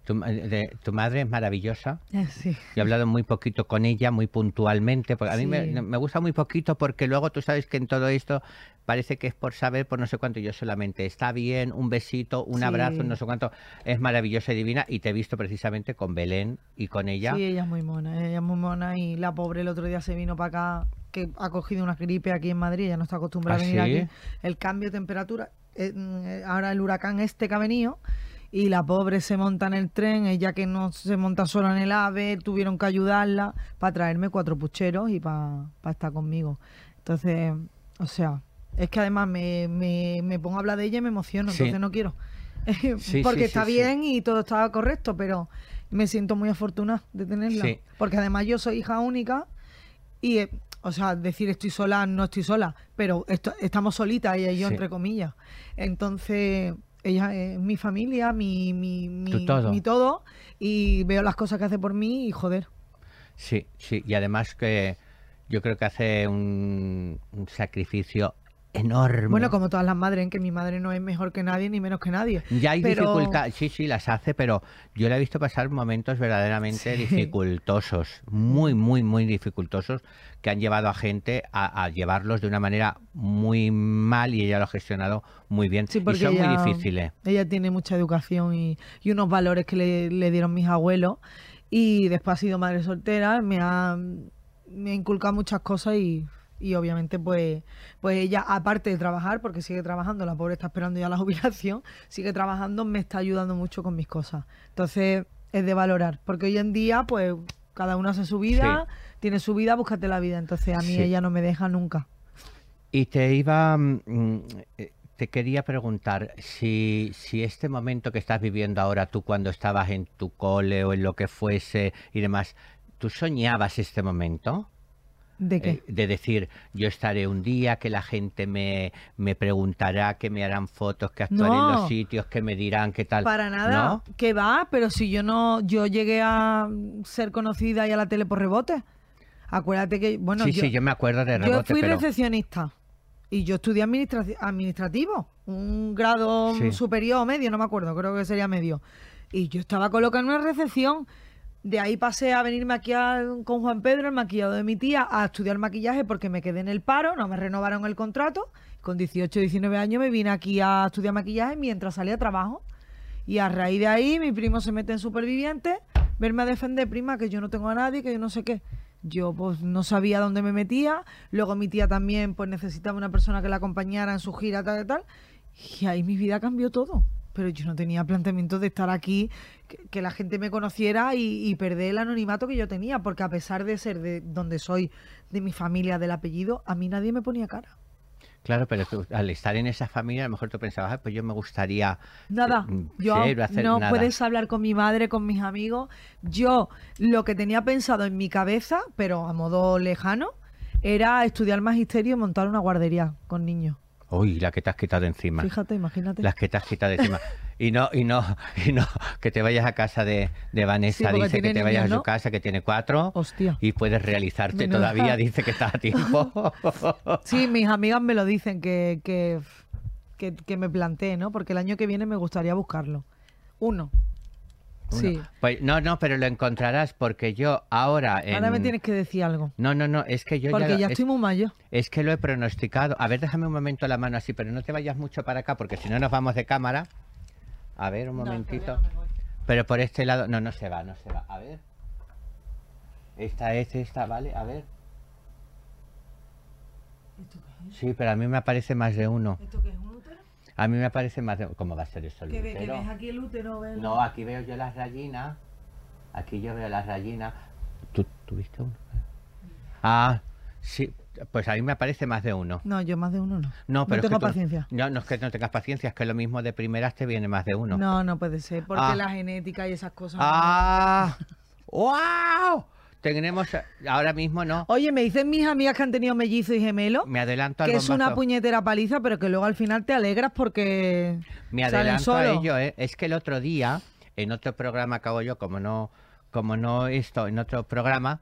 Tu, ma- de- tu madre es maravillosa. Eh, Sí. Yo he hablado muy poquito con ella, muy puntualmente, porque a mí me, Sí. me gusta muy poquito porque luego tú sabes que en todo esto parece que es por saber, por no sé cuánto, yo solamente está bien, un besito, un Sí. abrazo, no sé cuánto, es maravillosa y divina y te he visto precisamente con Belén y con ella. Sí, ella es muy mona, ella es muy mona y la pobre el otro día se vino para acá, que ha cogido una gripe aquí en Madrid, ella no está acostumbrada ¿Ah, a venir sí? aquí. El cambio de temperatura, eh, mm, ahora el huracán este que ha venido y la pobre se monta en el tren, ella que no se monta sola en el AVE, tuvieron que ayudarla para traerme cuatro pucheros y para estar conmigo. Entonces, o sea, es que además me, me, me pongo a hablar de ella y me emociono, Sí. entonces no quiero. Sí, Porque sí, está sí, sí. bien y todo está correcto, pero me siento muy afortunada de tenerla. Sí. Porque además yo soy hija única y, eh, o sea, decir estoy sola, no estoy sola, pero esto- estamos solitas, ella y yo, Sí. entre comillas. Entonces, ella es mi familia, mi, mi, Tu mi, todo. mi todo, y veo las cosas que hace por mí y joder. Sí, sí, y además que yo creo que hace un, un sacrificio enorme. Bueno, como todas las madres, en que mi madre no es mejor que nadie ni menos que nadie. Ya hay pero... dificultades, sí, sí, las hace, pero yo la he visto pasar momentos verdaderamente Sí. dificultosos, muy, muy, muy dificultosos, que han llevado a gente a, a llevarlos de una manera muy mal y ella lo ha gestionado muy bien. Sí, y porque son ella, muy difíciles. ella tiene mucha educación y, y unos valores que le, le dieron mis abuelos. Y después ha sido madre soltera, me ha, me ha inculcado muchas cosas y, y obviamente pues, pues ella, aparte de trabajar, porque sigue trabajando, la pobre está esperando ya la jubilación, sigue trabajando, me está ayudando mucho con mis cosas. Entonces es de valorar, porque hoy en día pues cada uno hace su vida, tiene su vida, búscate la vida. Entonces a mí Sí. ella no me deja nunca. Y te iba, mm, eh, te quería preguntar si, si este momento que estás viviendo ahora, tú cuando estabas en tu cole o en lo que fuese y demás, ¿tú soñabas este momento? ¿De qué? Eh, de decir, yo estaré un día, que la gente me, me preguntará, que me harán fotos, que actuaré en No. los sitios, que me dirán qué tal. Para nada, ¿No? que va, pero si yo no, yo llegué a ser conocida y a la tele por rebote. Acuérdate que, bueno, sí, yo, sí, yo me acuerdo de yo rebote, fui pero... recepcionista y yo estudié administra- administrativo, un grado Sí. superior o medio, no me acuerdo, creo que sería medio. Y yo estaba colocada en una recepción. De ahí pasé a venirme aquí a- con Juan Pedro, el maquillado de mi tía, a estudiar maquillaje porque me quedé en el paro, no me renovaron el contrato. Con dieciocho, diecinueve años me vine aquí a estudiar maquillaje mientras salía a trabajo. Y a raíz de ahí mi primo se mete en Superviviente, verme a defender, prima, que yo no tengo a nadie, que yo no sé qué. Yo pues no sabía dónde me metía. Luego mi tía también pues necesitaba una persona que la acompañara en su gira, tal, tal. Y ahí mi vida cambió todo. Pero yo no tenía planteamiento de estar aquí, que, que la gente me conociera y, y perder el anonimato que yo tenía, porque a pesar de ser de donde soy, de mi familia, del apellido, a mí nadie me ponía cara. Claro, pero tú, al estar en esa familia, a lo mejor tú pensabas, "Ah, pues yo me gustaría Nada, eh, yo ser o hacer no nada". puedes hablar con mi madre, con mis amigos. Yo lo que tenía pensado en mi cabeza, pero a modo lejano, era estudiar magisterio y montar una guardería con niños. Uy, la que te has quitado de encima. Fíjate, imagínate. Las que te has quitado de encima. Y no, y no, y no, que te vayas a casa de, de Sí, Vanessa, porque dice que tiene te vayas niños, a su ¿no? casa, que tiene cuatro, Hostia. y puedes realizarte Menuda- todavía, dice que está a tiempo. Sí, mis amigas me lo dicen que, que, que, que me plantee, ¿no? Porque el año que viene me gustaría buscarlo. Uno. Sí. Uno. Pues no, no, pero lo encontrarás porque yo ahora en... Ahora me tienes que decir algo. No, no, no, es que yo Porque ya, ya es, estoy muy mayor. es que lo he pronosticado. A ver, déjame un momento la mano así, pero no te vayas mucho para acá porque si no nos vamos de cámara. A ver, un momentito. Pero por este lado, no, no se va, no se va. A ver. Esta es esta, ¿vale? A ver. ¿Esto qué es? Sí, pero a mí me aparece más de uno. ¿Esto qué es? ¿Un útero? A mí me aparece más de uno. ¿Cómo va a ser eso? el ¿Que, ve- que útero? ves aquí el útero? ¿Ves? No, aquí veo yo las rayinas. Aquí yo veo las rayinas. ¿Tú tuviste uno? Ah, sí. Pues a mí me aparece más de uno. No, yo más de uno no. No, pero es tengo que tú- paciencia. No, no es que no tengas paciencia, es que lo mismo de primeras te viene más de uno. No, no puede ser. Porque Ah. la genética y esas cosas. ¡Ah! ¡Wow! Tenemos ahora mismo no. Oye, me dicen mis amigas que han tenido mellizos y gemelos Me adelanto al que es una bombazo. puñetera paliza, pero que luego al final te alegras porque Me salen adelanto a solos. ello, ¿eh? Es que el otro día, en otro programa que hago yo, como no, como no esto, en otro programa,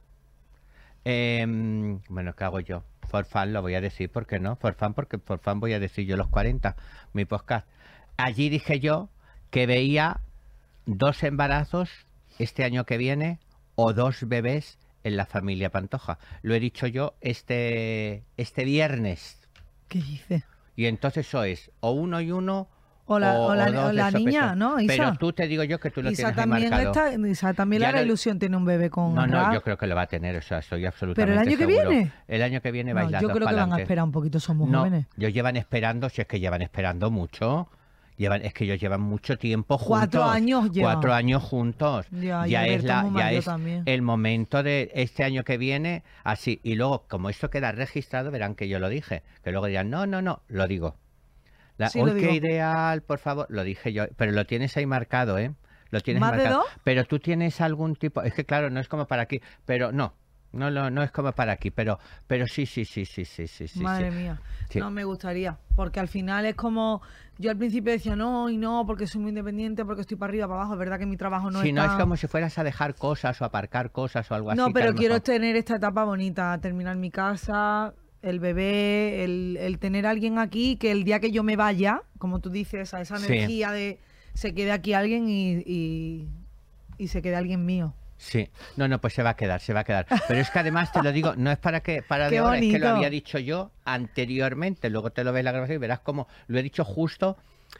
em, bueno, ¿qué hago yo? For Fan lo voy a decir, ¿por qué no? For Fan, porque por Fan voy a decir yo los cuarenta, mi podcast. Allí dije yo que veía dos embarazos este año que viene o dos bebés en la familia Pantoja. Lo he dicho yo este, este viernes. ¿Qué dice? Y entonces eso es o uno y uno O la, o, o la, o dos o de la niña, sopetón. ¿no, Isa? Pero tú te digo yo que tú lo Isa tienes ahí también, marcado. está, Isa también Ya la lo- ilusión tiene un bebé con No, no, Rap. yo creo que lo va a tener, o sea, estoy absolutamente ¿Pero el año que seguro. viene? El año que viene vais No, las yo dos creo que van a pa'lante. esperar un poquito, somos No, jóvenes. ellos llevan esperando, si es que llevan esperando mucho. Llevan, es que ellos llevan mucho tiempo juntos. Cuatro años llevan. Cuatro años juntos. Ya, y ya es, Alberto la, muy ya mayor es también. el momento de este año que viene, así. Y luego, como esto queda registrado, verán que yo lo dije. Que luego dirán, no, no, no, lo digo. La, Sí, hoy lo qué digo. ideal, por favor, lo dije yo, pero lo tienes ahí marcado, ¿eh? Lo tienes ¿Más de marcado. dos? Pero tú tienes algún tipo, es que claro, no es como para aquí, pero no, no, no, no es como para aquí, pero, pero sí, sí, sí, sí, sí, sí, sí. Madre sí. mía, Sí. no me gustaría, porque al final es como, yo al principio decía no y no, porque soy muy independiente, porque estoy para arriba, para abajo, es verdad que mi trabajo no si es no tan... es como si fueras a dejar cosas o aparcar cosas o algo así. No, que a pero lo quiero mejor- tener esta etapa bonita, terminar mi casa, el bebé, el, el tener a alguien aquí, que el día que yo me vaya, como tú dices, a esa Sí. energía de se quede aquí alguien y, y, y se quede alguien mío. Sí, no, no, pues se va a quedar, se va a quedar. Pero es que además te lo digo, no es para que para Qué de ahora, es que lo bonito. había dicho yo anteriormente, luego te lo ves la grabación y verás cómo lo he dicho justo,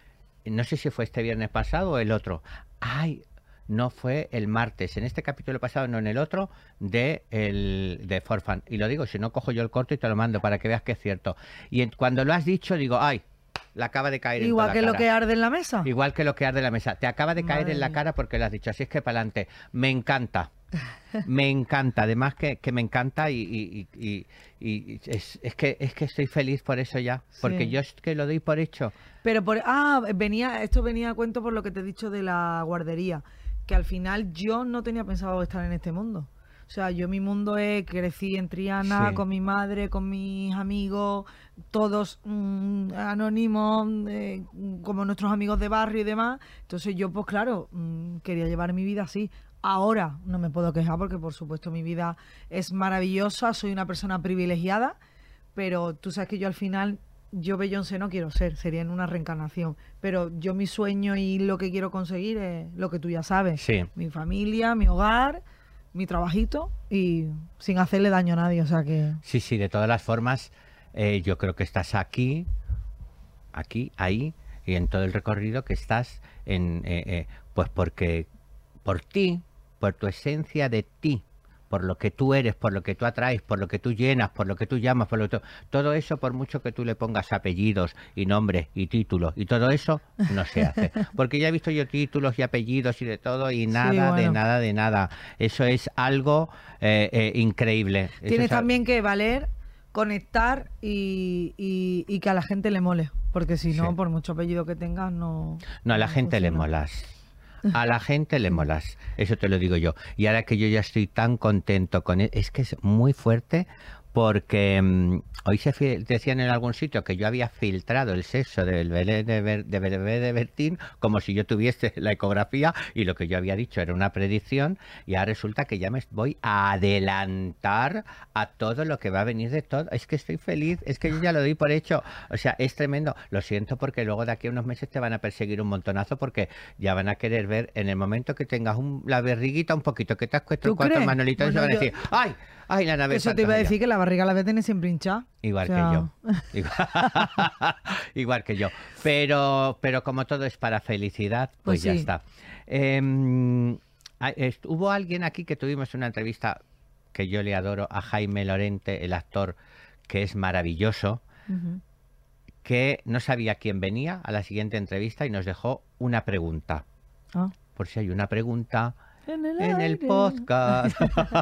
no sé si fue este viernes pasado o el otro. Ay, no fue el martes, en este capítulo pasado, no en el otro, de el de Forfan. Y lo digo, si no cojo yo el corto y te lo mando para que veas que es cierto. Y en- cuando lo has dicho, digo, ay, la acaba de caer en Igual toda que la lo cara. que arde en la mesa. Igual que lo que arde la mesa. Te acaba de caer Madre en la mía. cara porque lo has dicho. Así es que para adelante. Me encanta. Me encanta. Además que, que me encanta y, y- y- y- y es, es que, es que estoy feliz por eso ya. Porque Sí. yo es que lo doy por hecho. Pero por ah, venía, esto venía a cuento por lo que te he dicho de la guardería, que al final yo no tenía pensado estar en este mundo. O sea, yo mi mundo es, crecí en Triana, Sí. con mi madre, con mis amigos, todos mm, anónimos, eh, como nuestros amigos de barrio y demás. Entonces yo, pues claro, mm, quería llevar mi vida así. Ahora no me puedo quejar porque, por supuesto, mi vida es maravillosa, soy una persona privilegiada, pero tú sabes que yo al final, yo Beyoncé no quiero ser, sería en una reencarnación. Pero yo mi sueño y lo que quiero conseguir es lo que tú ya sabes. Sí. Mi familia, mi hogar, mi trabajito y sin hacerle daño a nadie, o sea que... Sí, sí, de todas las formas, eh, yo creo que estás aquí, aquí, ahí, y en todo el recorrido que estás en, eh, eh, pues porque por ti, por tu esencia de ti, por lo que tú eres, por lo que tú atraes, por lo que tú llenas, por lo que tú llamas, por lo que tú- todo eso, por mucho que tú le pongas apellidos y nombres y títulos y todo eso, no se hace. Porque ya he visto yo títulos y apellidos y de todo y nada, de bueno. nada, de nada. Eso es algo eh, eh, increíble. Eso Tienes es al- también que valer, conectar y, y- y que a la gente le mole, porque si no, Sí. por mucho apellido que tengas, no... No, a la no gente le funciona. molas. A la gente le molas. Eso te lo digo yo. Y ahora que yo ya estoy tan contento con él, es que es muy fuerte porque mm, hoy se fi- decían en algún sitio que yo había filtrado el sexo del bebé de, Ber- de bebé de Bertín como si yo tuviese la ecografía y lo que yo había dicho era una predicción y ahora resulta que ya me voy a adelantar a todo lo que va a venir de todo. Es que estoy feliz, es que yo ya lo doy por hecho. O sea, es tremendo. Lo siento porque luego de aquí a unos meses te van a perseguir un montonazo porque ya van a querer ver en el momento que tengas un- la barriguita un poquito, que te has puesto ¿Tú cuatro crees? manolitos y se Bueno, van a yo- decir, ¡ay! ¡Ay, la nave! Eso te iba a decir que la barriga la voy a tener siempre hinchada. Igual O sea, que yo. Igual, igual que yo. Pero, pero como todo es para felicidad, pues, Pues ya sí. está. Em, ah, est- hubo alguien aquí que tuvimos una entrevista que yo le adoro a Jaime Lorente, el actor, que es maravilloso, Ujú. que no sabía quién venía a la siguiente entrevista y nos dejó una pregunta. Ah. Por si hay una pregunta En el, en el aire. podcast.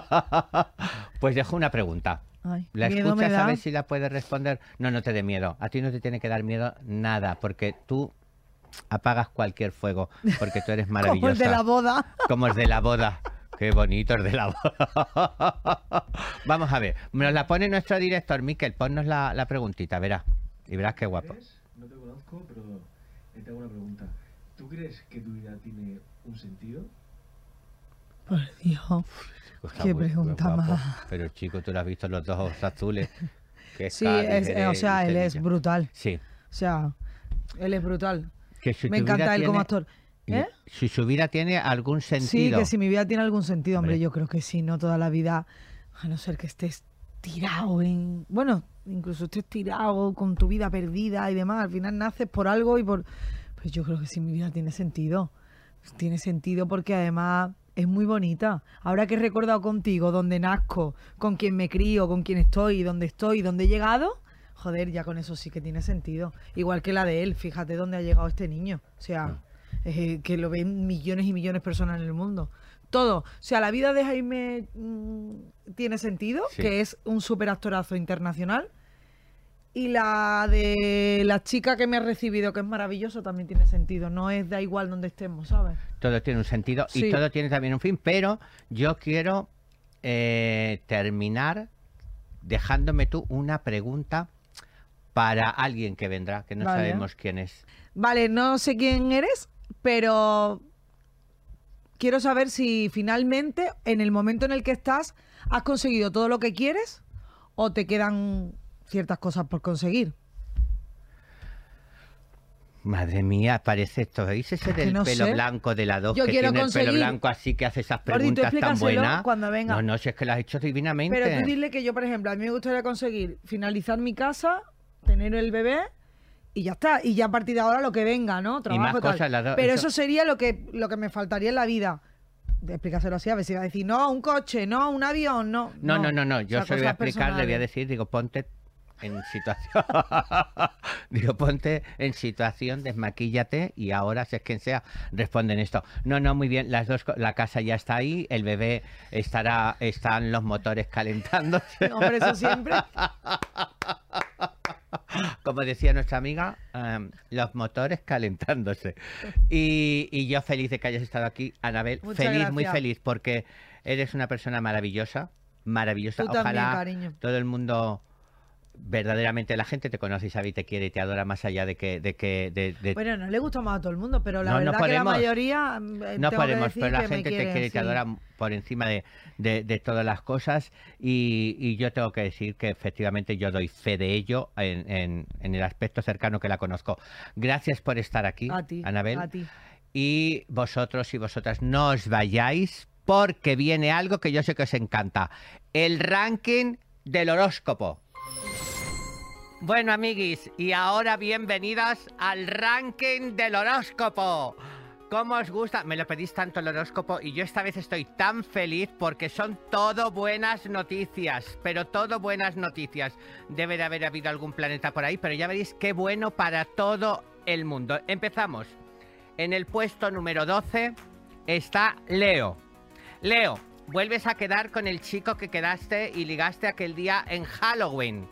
Pues dejó una pregunta. Ay, ¿La miedo me escuchas da. a ver si la puedes responder? No, no te dé miedo. A ti no te tiene que dar miedo nada, porque tú apagas cualquier fuego, porque tú eres maravillosa. Como el de la boda. Como el de la boda. Qué bonito el de la boda. Vamos a ver. Nos la pone nuestro director, Miquel. Ponnos la, la preguntita, verás. Y verás qué guapo. ¿Crees? No te conozco, pero te hago una pregunta. ¿Tú crees que tu vida tiene un sentido? Por Dios. Está Qué muy- muy pregunta guapo. más. Pero chico, tú lo has visto los dos ojos azules. Qué Sí, Cádiz es- eres, o sea, él es Sevilla. brutal. Sí. O sea, él es brutal. Que si Me tu vida encanta él como tiene- actor. ¿Eh? Si su vida tiene algún Sí, sentido. que si mi vida tiene algún sentido, hombre, Hombre. yo creo que sí, no toda la vida, a no ser que estés tirado en... Bueno, incluso estés tirado con tu vida perdida y demás, al final naces por algo y por... Pues yo creo que sí mi vida tiene sentido. Tiene sentido porque además es muy bonita. Ahora que he recordado contigo dónde nazco, con quién me crío, con quién estoy, dónde estoy, dónde he llegado, joder, ya con eso sí que tiene sentido. Igual que la de él, fíjate dónde ha llegado este niño. O sea... Eh, que lo ven millones y millones de personas en el mundo. Todo. O sea, la vida de Jaime mm, tiene sentido, Sí. que es un super actorazo internacional. Y la de la chica que me ha recibido, que es maravilloso, también tiene sentido. No es da igual donde estemos, ¿sabes? Todo tiene un sentido y Sí. todo tiene también un fin, pero yo quiero eh, terminar dejándome tú una pregunta para alguien que vendrá, que no Vale. sabemos quién es. Vale, no sé quién eres, pero quiero saber si finalmente, en el momento en el que estás, has conseguido todo lo que quieres o te quedan ciertas cosas por conseguir. Madre mía, parece esto. ¿Veis ese Es que del no pelo sé. blanco de la dos Yo que quiero tiene el pelo conseguir- blanco así que hace esas Gordi, tú preguntas tan explícaselo buenas? cuando venga. No, no, si es que lo has hecho divinamente. Pero tú dile que yo, por ejemplo, a mí me gustaría conseguir finalizar mi casa, tener el bebé y ya está. Y ya a partir de ahora lo que venga, ¿no? Trabajo más tal. cosas, las dos- Pero eso- eso sería lo que, lo que me faltaría en la vida. De explicárselo así, a ver si va a decir, no, un coche, no, un avión, no. No, no, no, no. O Yo sea, se lo voy a cosas explicar, le voy a personales. decir, digo, ponte en situación. Digo, ponte en situación, desmaquíllate y ahora, si es quien sea, responden esto. No, no, muy bien, las dos, co- la casa ya está ahí, el bebé estará, están los motores calentándose. Hombre, eso siempre. Como decía nuestra amiga, em, los motores calentándose. Y, y yo feliz de que hayas estado aquí, Anabel. Muchas Feliz, muy gracias. feliz, porque eres una persona maravillosa, maravillosa. Tú también, Ojalá cariño. todo el mundo, verdaderamente la gente te conoce y sabe y te quiere y te adora más allá de que... De que de, de- Bueno, no le gusta más a todo el mundo, pero la No, no verdad que la podemos. mayoría. eh, no tengo que podemos, decir pero la que me gente te quieren, quiere y te sí. adora por encima de, de- de todas las cosas y, y yo tengo que decir que efectivamente yo doy fe de ello en, en- en el aspecto cercano que la conozco. Gracias por estar aquí, A ti, Anabel. a ti. Y vosotros y vosotras no os vayáis porque viene algo que yo sé que os encanta. El ranking del horóscopo. Bueno, amiguis, y ahora bienvenidas al ranking del horóscopo. ¿Cómo os gusta? Me lo pedís tanto el horóscopo y yo esta vez estoy tan feliz porque son todo buenas noticias, pero todo buenas noticias. Debe de haber habido algún planeta por ahí, pero ya veréis qué bueno para todo el mundo. Empezamos. En el puesto número doce está Leo. Leo, vuelves a quedar con el chico que quedaste y ligaste aquel día en Halloween.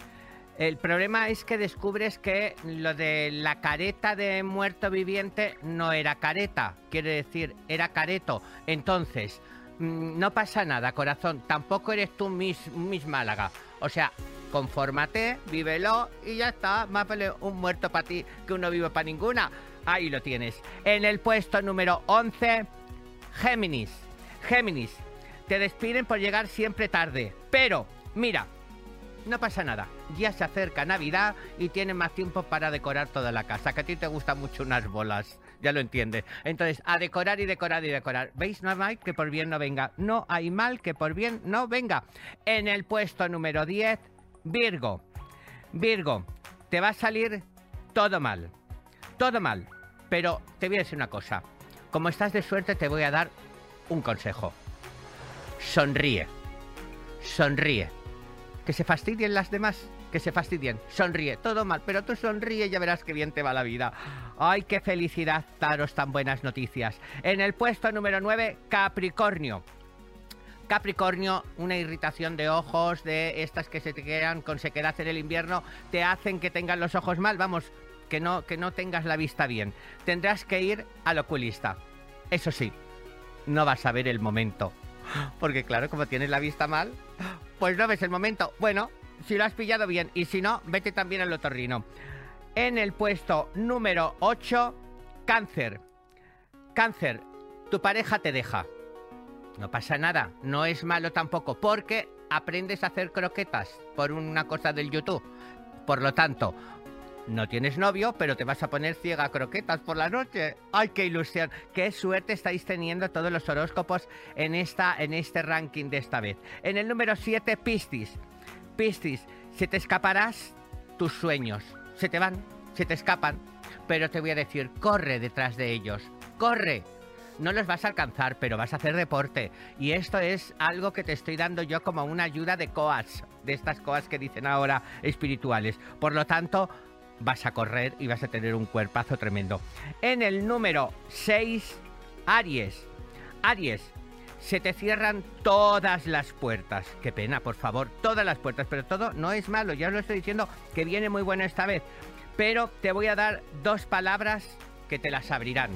El problema es que descubres que lo de la careta de muerto viviente no era careta, quiere decir, era careto. Entonces, mm, no pasa nada, corazón, tampoco eres tú Miss, Miss Málaga. O sea, confórmate, vívelo y ya está. Más vale un muerto para ti que uno vivo para ninguna. Ahí lo tienes. En el puesto número once, Géminis. Géminis, te despiden por llegar siempre tarde. Pero, mira, no pasa nada. Ya se acerca Navidad y tienes más tiempo para decorar toda la casa. Que a ti te gustan mucho unas bolas. Ya lo entiendes. Entonces, a decorar y decorar y decorar. ¿Veis? No hay mal que por bien no venga. No hay mal que por bien no venga. En el puesto número diez, Virgo. Virgo, te va a salir todo mal. Todo mal. Pero te voy a decir una cosa. Como estás de suerte, te voy a dar un consejo. Sonríe. Sonríe. Que se fastidien las demás, que se fastidien. Sonríe, todo mal, pero tú sonríe y ya verás qué bien te va la vida. Ay, qué felicidad daros tan buenas noticias. En el puesto número nueve, Capricornio. Capricornio, una irritación de ojos, de estas que se te quedan con sequedad en el invierno, te hacen que tengas los ojos mal, vamos, que no, que no tengas la vista bien. Tendrás que ir al oculista. Eso sí, no vas a ver el momento. Porque claro, como tienes la vista mal, pues no ves el momento. Bueno, si lo has pillado bien y si no, vete también al otorrino. En el puesto número ocho, Cáncer. Cáncer, tu pareja te deja. No pasa nada, no es malo tampoco, porque aprendes a hacer croquetas por una cosa del YouTube. Por lo tanto, No tienes novio, pero te vas a poner ciega a croquetas por la noche. ¡Ay, qué ilusión! ¡Qué suerte estáis teniendo todos los horóscopos en, esta, en este ranking de esta vez! En el número siete, Piscis. Piscis, se te escaparás tus sueños. Se te van, se te escapan. Pero te voy a decir, corre detrás de ellos. ¡Corre! No los vas a alcanzar, pero vas a hacer deporte. Y esto es algo que te estoy dando yo como una ayuda de coach. De estas coach que dicen ahora espirituales. Por lo tanto, vas a correr y vas a tener un cuerpazo tremendo. En el número seis, Aries. Aries, se te cierran todas las puertas. Qué pena, por favor, todas las puertas. Pero todo no es malo, ya os lo estoy diciendo que viene muy bueno esta vez. Pero te voy a dar dos palabras que te las abrirán.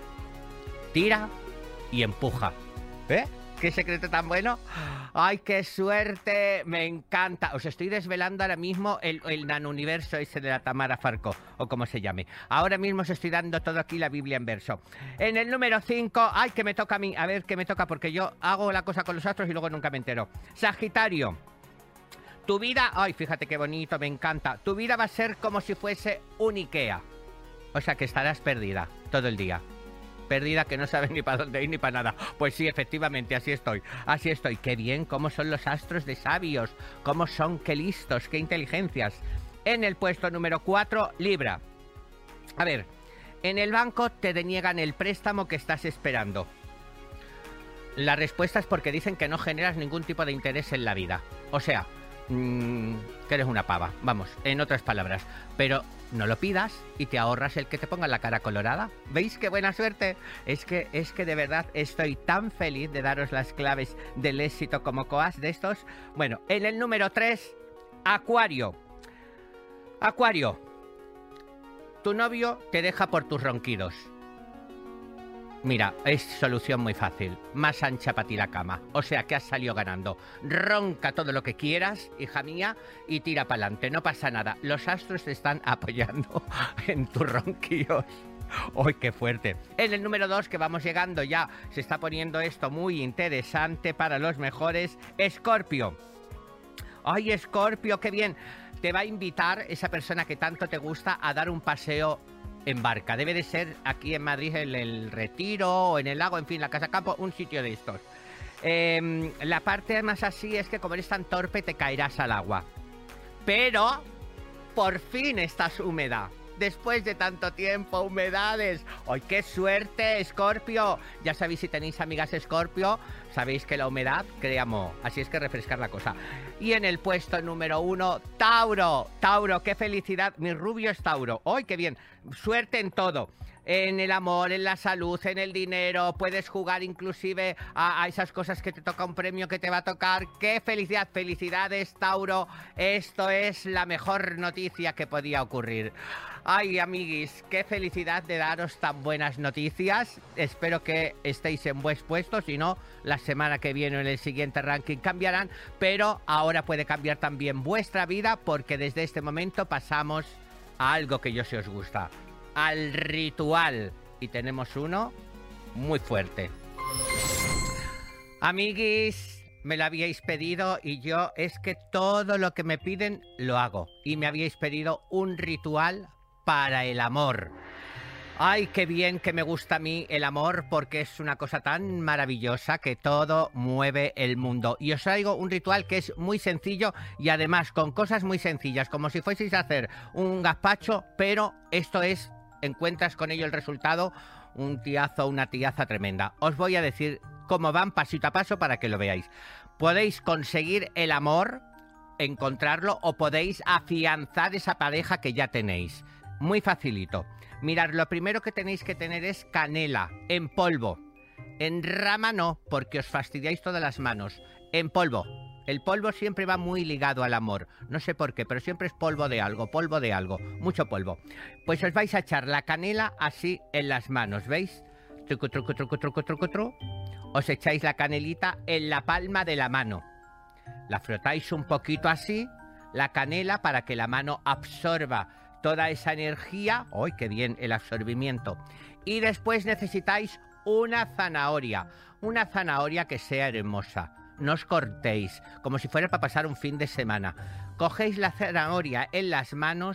Tira y empuja. ¿Eh? ¿Qué secreto tan bueno? ¡Ay, qué suerte! Me encanta. Os estoy desvelando ahora mismo el, el nanouniverso ese de la Tamara Falcó, o como se llame. Ahora mismo os estoy dando todo aquí la Biblia en verso. En el número cinco, ¡ay, que me toca a mí! A ver, ¿qué me toca? Porque yo hago la cosa con los astros y luego nunca me entero. Sagitario. Tu vida... ¡Ay, fíjate qué bonito! Me encanta. Tu vida va a ser como si fuese un Ikea. O sea que estarás perdida todo el día. Perdida, que no sabes ni para dónde ir ni para nada. Pues sí, efectivamente, así estoy. Así estoy. Qué bien, cómo son los astros de sabios. Cómo son, qué listos, qué inteligencias. En el puesto número cuatro, Libra. A ver, en el banco te deniegan el préstamo que estás esperando. La respuesta es porque dicen que no generas ningún tipo de interés en la vida. O sea, mmm, que eres una pava. Vamos, en otras palabras. Pero no lo pidas y te ahorras el que te ponga la cara colorada. ¿Veis qué buena suerte? Es que, es que de verdad estoy tan feliz de daros las claves del éxito como coach de estos. Bueno, en el número tres, Acuario. Acuario, tu novio te deja por tus ronquidos. Mira, es solución muy fácil. Más ancha para ti la cama. O sea que has salido ganando. Ronca todo lo que quieras, hija mía, y tira para adelante. No pasa nada. Los astros te están apoyando en tus ronquillos. ¡Ay, qué fuerte! En el número dos, que vamos llegando ya, se está poniendo esto muy interesante para los mejores. Escorpio. ¡Ay, Escorpio, qué bien! Te va a invitar esa persona que tanto te gusta a dar un paseo en barca. Debe de ser aquí en Madrid en el Retiro o en el lago, en fin, la Casa Campo, un sitio de estos. Eh, la parte más así es que como eres tan torpe te caerás al agua. Pero por fin estás húmeda. Después de tanto tiempo, humedades. ¡Ay, qué suerte, Escorpio! Ya sabéis, si tenéis amigas Escorpio, sabéis que la humedad crea moho. Así es que refrescar la cosa. Y en el puesto número uno, Tauro. Tauro, qué felicidad. Mi rubio es Tauro. ¡Ay, qué bien! Suerte en todo. En el amor, en la salud, en el dinero. Puedes jugar inclusive a, a esas cosas que te toca un premio que te va a tocar. ¡Qué felicidad! ¡Felicidades, Tauro! Esto es la mejor noticia que podía ocurrir. Ay, amiguis, qué felicidad de daros tan buenas noticias. Espero que estéis en buen puesto. Si no, la semana que viene o en el siguiente ranking cambiarán. Pero ahora puede cambiar también vuestra vida, porque desde este momento pasamos a algo que yo sé os gusta. Al ritual. Y tenemos uno muy fuerte. Amiguis, me lo habíais pedido y yo es que todo lo que me piden lo hago. Y me habíais pedido un ritual para el amor. Ay, qué bien que me gusta a mí el amor, porque es una cosa tan maravillosa que todo mueve el mundo. Y os traigo un ritual que es muy sencillo y además con cosas muy sencillas, como si fueseis a hacer un gazpacho, pero esto es, encuentras con ello el resultado, un tiazo, una tiaza tremenda. Os voy a decir cómo van pasito a paso para que lo veáis. Podéis conseguir el amor, encontrarlo, o podéis afianzar esa pareja que ya tenéis. Muy facilito. Mirad, lo primero que tenéis que tener es canela en polvo. En rama no, porque os fastidiáis todas las manos. En polvo. El polvo siempre va muy ligado al amor. No sé por qué, pero siempre es polvo de algo, polvo de algo. Mucho polvo. Pues os vais a echar la canela así en las manos, ¿veis? Truco, truco, truco, truco, truco, truco. Os echáis la canelita en la palma de la mano. La frotáis un poquito así, la canela, para que la mano absorba toda esa energía. ¡Ay, qué bien el absorbimiento! Y después necesitáis una zanahoria. Una zanahoria que sea hermosa. No os cortéis, como si fuera para pasar un fin de semana. Cogéis la zanahoria en las manos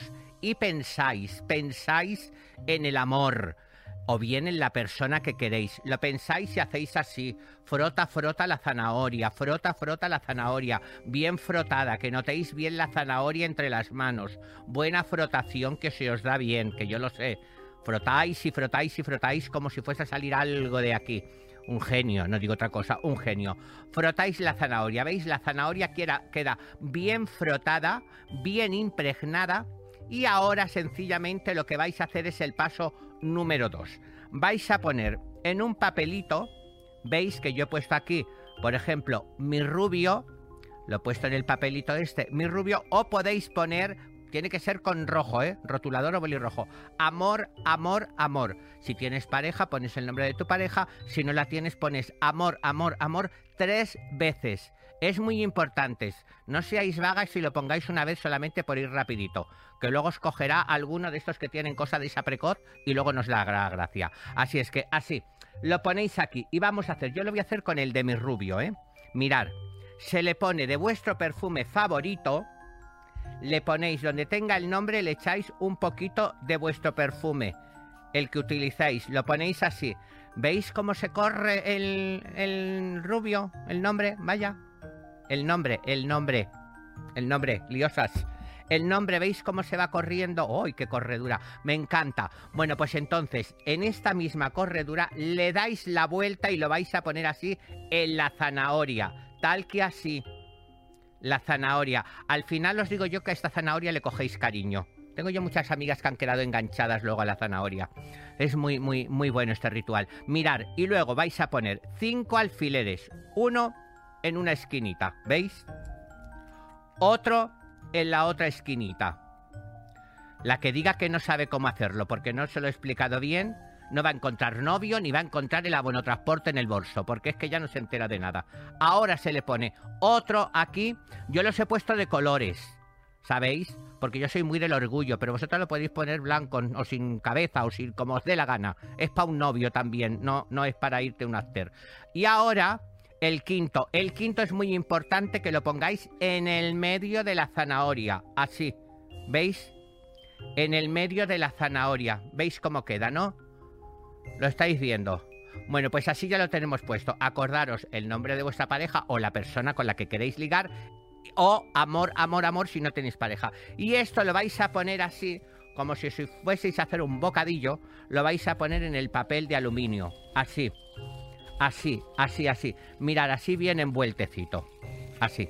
y pensáis, pensáis en el amor o bien en la persona que queréis. Lo pensáis y hacéis así. Frota, frota la zanahoria, frota, frota la zanahoria. Bien frotada, que notéis bien la zanahoria entre las manos. Buena frotación que se os da bien, que yo lo sé. Frotáis y frotáis y frotáis como si fuese a salir algo de aquí. Un genio, no digo otra cosa, un genio. Frotáis la zanahoria, ¿veis? La zanahoria queda, queda bien frotada, bien impregnada. Y ahora sencillamente lo que vais a hacer es el paso número dos. Vais a poner en un papelito, veis que yo he puesto aquí, por ejemplo, mi rubio, lo he puesto en el papelito este, mi rubio, o podéis poner, tiene que ser con rojo, ¿eh? Rotulador o bolirrojo. Amor, amor, amor. Si tienes pareja, pones el nombre de tu pareja. Si no la tienes, pones amor, amor, amor tres veces. Es muy importante. No seáis vagas y lo pongáis una vez solamente por ir rapidito, que luego os cogerá alguno de estos que tienen cosa de esa precoz y luego nos la hará gracia. Así es que, así, lo ponéis aquí y vamos a hacer, yo lo voy a hacer con el de mi rubio, ¿eh? Mirad, se le pone de vuestro perfume favorito, le ponéis donde tenga el nombre, le echáis un poquito de vuestro perfume, el que utilizáis, lo ponéis así. ¿Veis cómo se corre el, el rubio, el nombre? Vaya. El nombre, el nombre, el nombre, liosas. El nombre, ¿veis cómo se va corriendo? ¡Ay, qué corredura! Me encanta. Bueno, pues entonces, en esta misma corredura le dais la vuelta y lo vais a poner así en la zanahoria. Tal que así. La zanahoria. Al final os digo yo que a esta zanahoria le cogéis cariño. Tengo yo muchas amigas que han quedado enganchadas luego a la zanahoria. Es muy, muy, muy bueno este ritual. Mirad, y luego vais a poner cinco alfileres. Uno en una esquinita, ¿veis? Otro en la otra esquinita. La que diga que no sabe cómo hacerlo porque no se lo he explicado bien, no va a encontrar novio ni va a encontrar el abonotransporte en el bolso, porque es que ya no se entera de nada. Ahora se le pone otro aquí. Yo los he puesto de colores, ¿sabéis? Porque yo soy muy del orgullo, pero vosotros lo podéis poner blanco o sin cabeza o sin como os dé la gana. Es para un novio también, no, no es para irte a un after. Y ahora el quinto. El quinto es muy importante que lo pongáis en el medio de la zanahoria. Así. ¿Veis? En el medio de la zanahoria. ¿Veis cómo queda, no? ¿Lo estáis viendo? Bueno, pues así ya lo tenemos puesto. Acordaros el nombre de vuestra pareja o la persona con la que queréis ligar. O amor, amor, amor si no tenéis pareja. Y esto lo vais a poner así, como si fueseis a hacer un bocadillo. Lo vais a poner en el papel de aluminio. Así. Así, así, así. Mirad, así bien envueltecito. Así.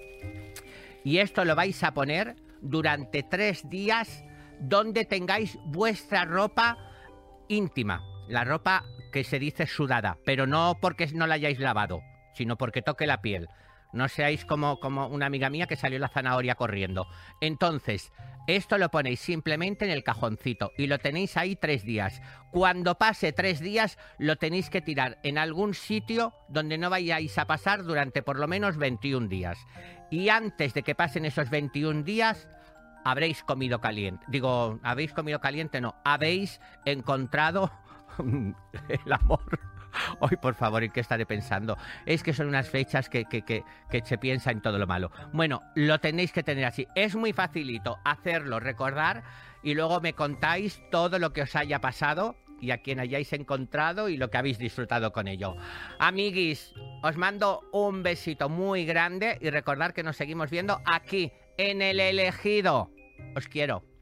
Y esto lo vais a poner durante tres días donde tengáis vuestra ropa íntima. La ropa que se dice sudada, pero no porque no la hayáis lavado, sino porque toque la piel. No seáis como, como una amiga mía que salió la zanahoria corriendo. Entonces, esto lo ponéis simplemente en el cajoncito y lo tenéis ahí tres días. Cuando pase tres días, lo tenéis que tirar en algún sitio donde no vayáis a pasar durante por lo menos veintiún días. Y antes de que pasen esos veintiún días, habréis comido caliente. Digo, ¿habéis comido caliente? No, habéis encontrado el amor. Hoy, por favor, ¿en qué estaré pensando? Es que son unas fechas que, que, que, que se piensa en todo lo malo. Bueno, lo tenéis que tener así. Es muy facilito hacerlo, recordar, y luego me contáis todo lo que os haya pasado y a quien hayáis encontrado y lo que habéis disfrutado con ello. Amiguis, os mando un besito muy grande y recordar que nos seguimos viendo aquí, en El Elegido. Os quiero.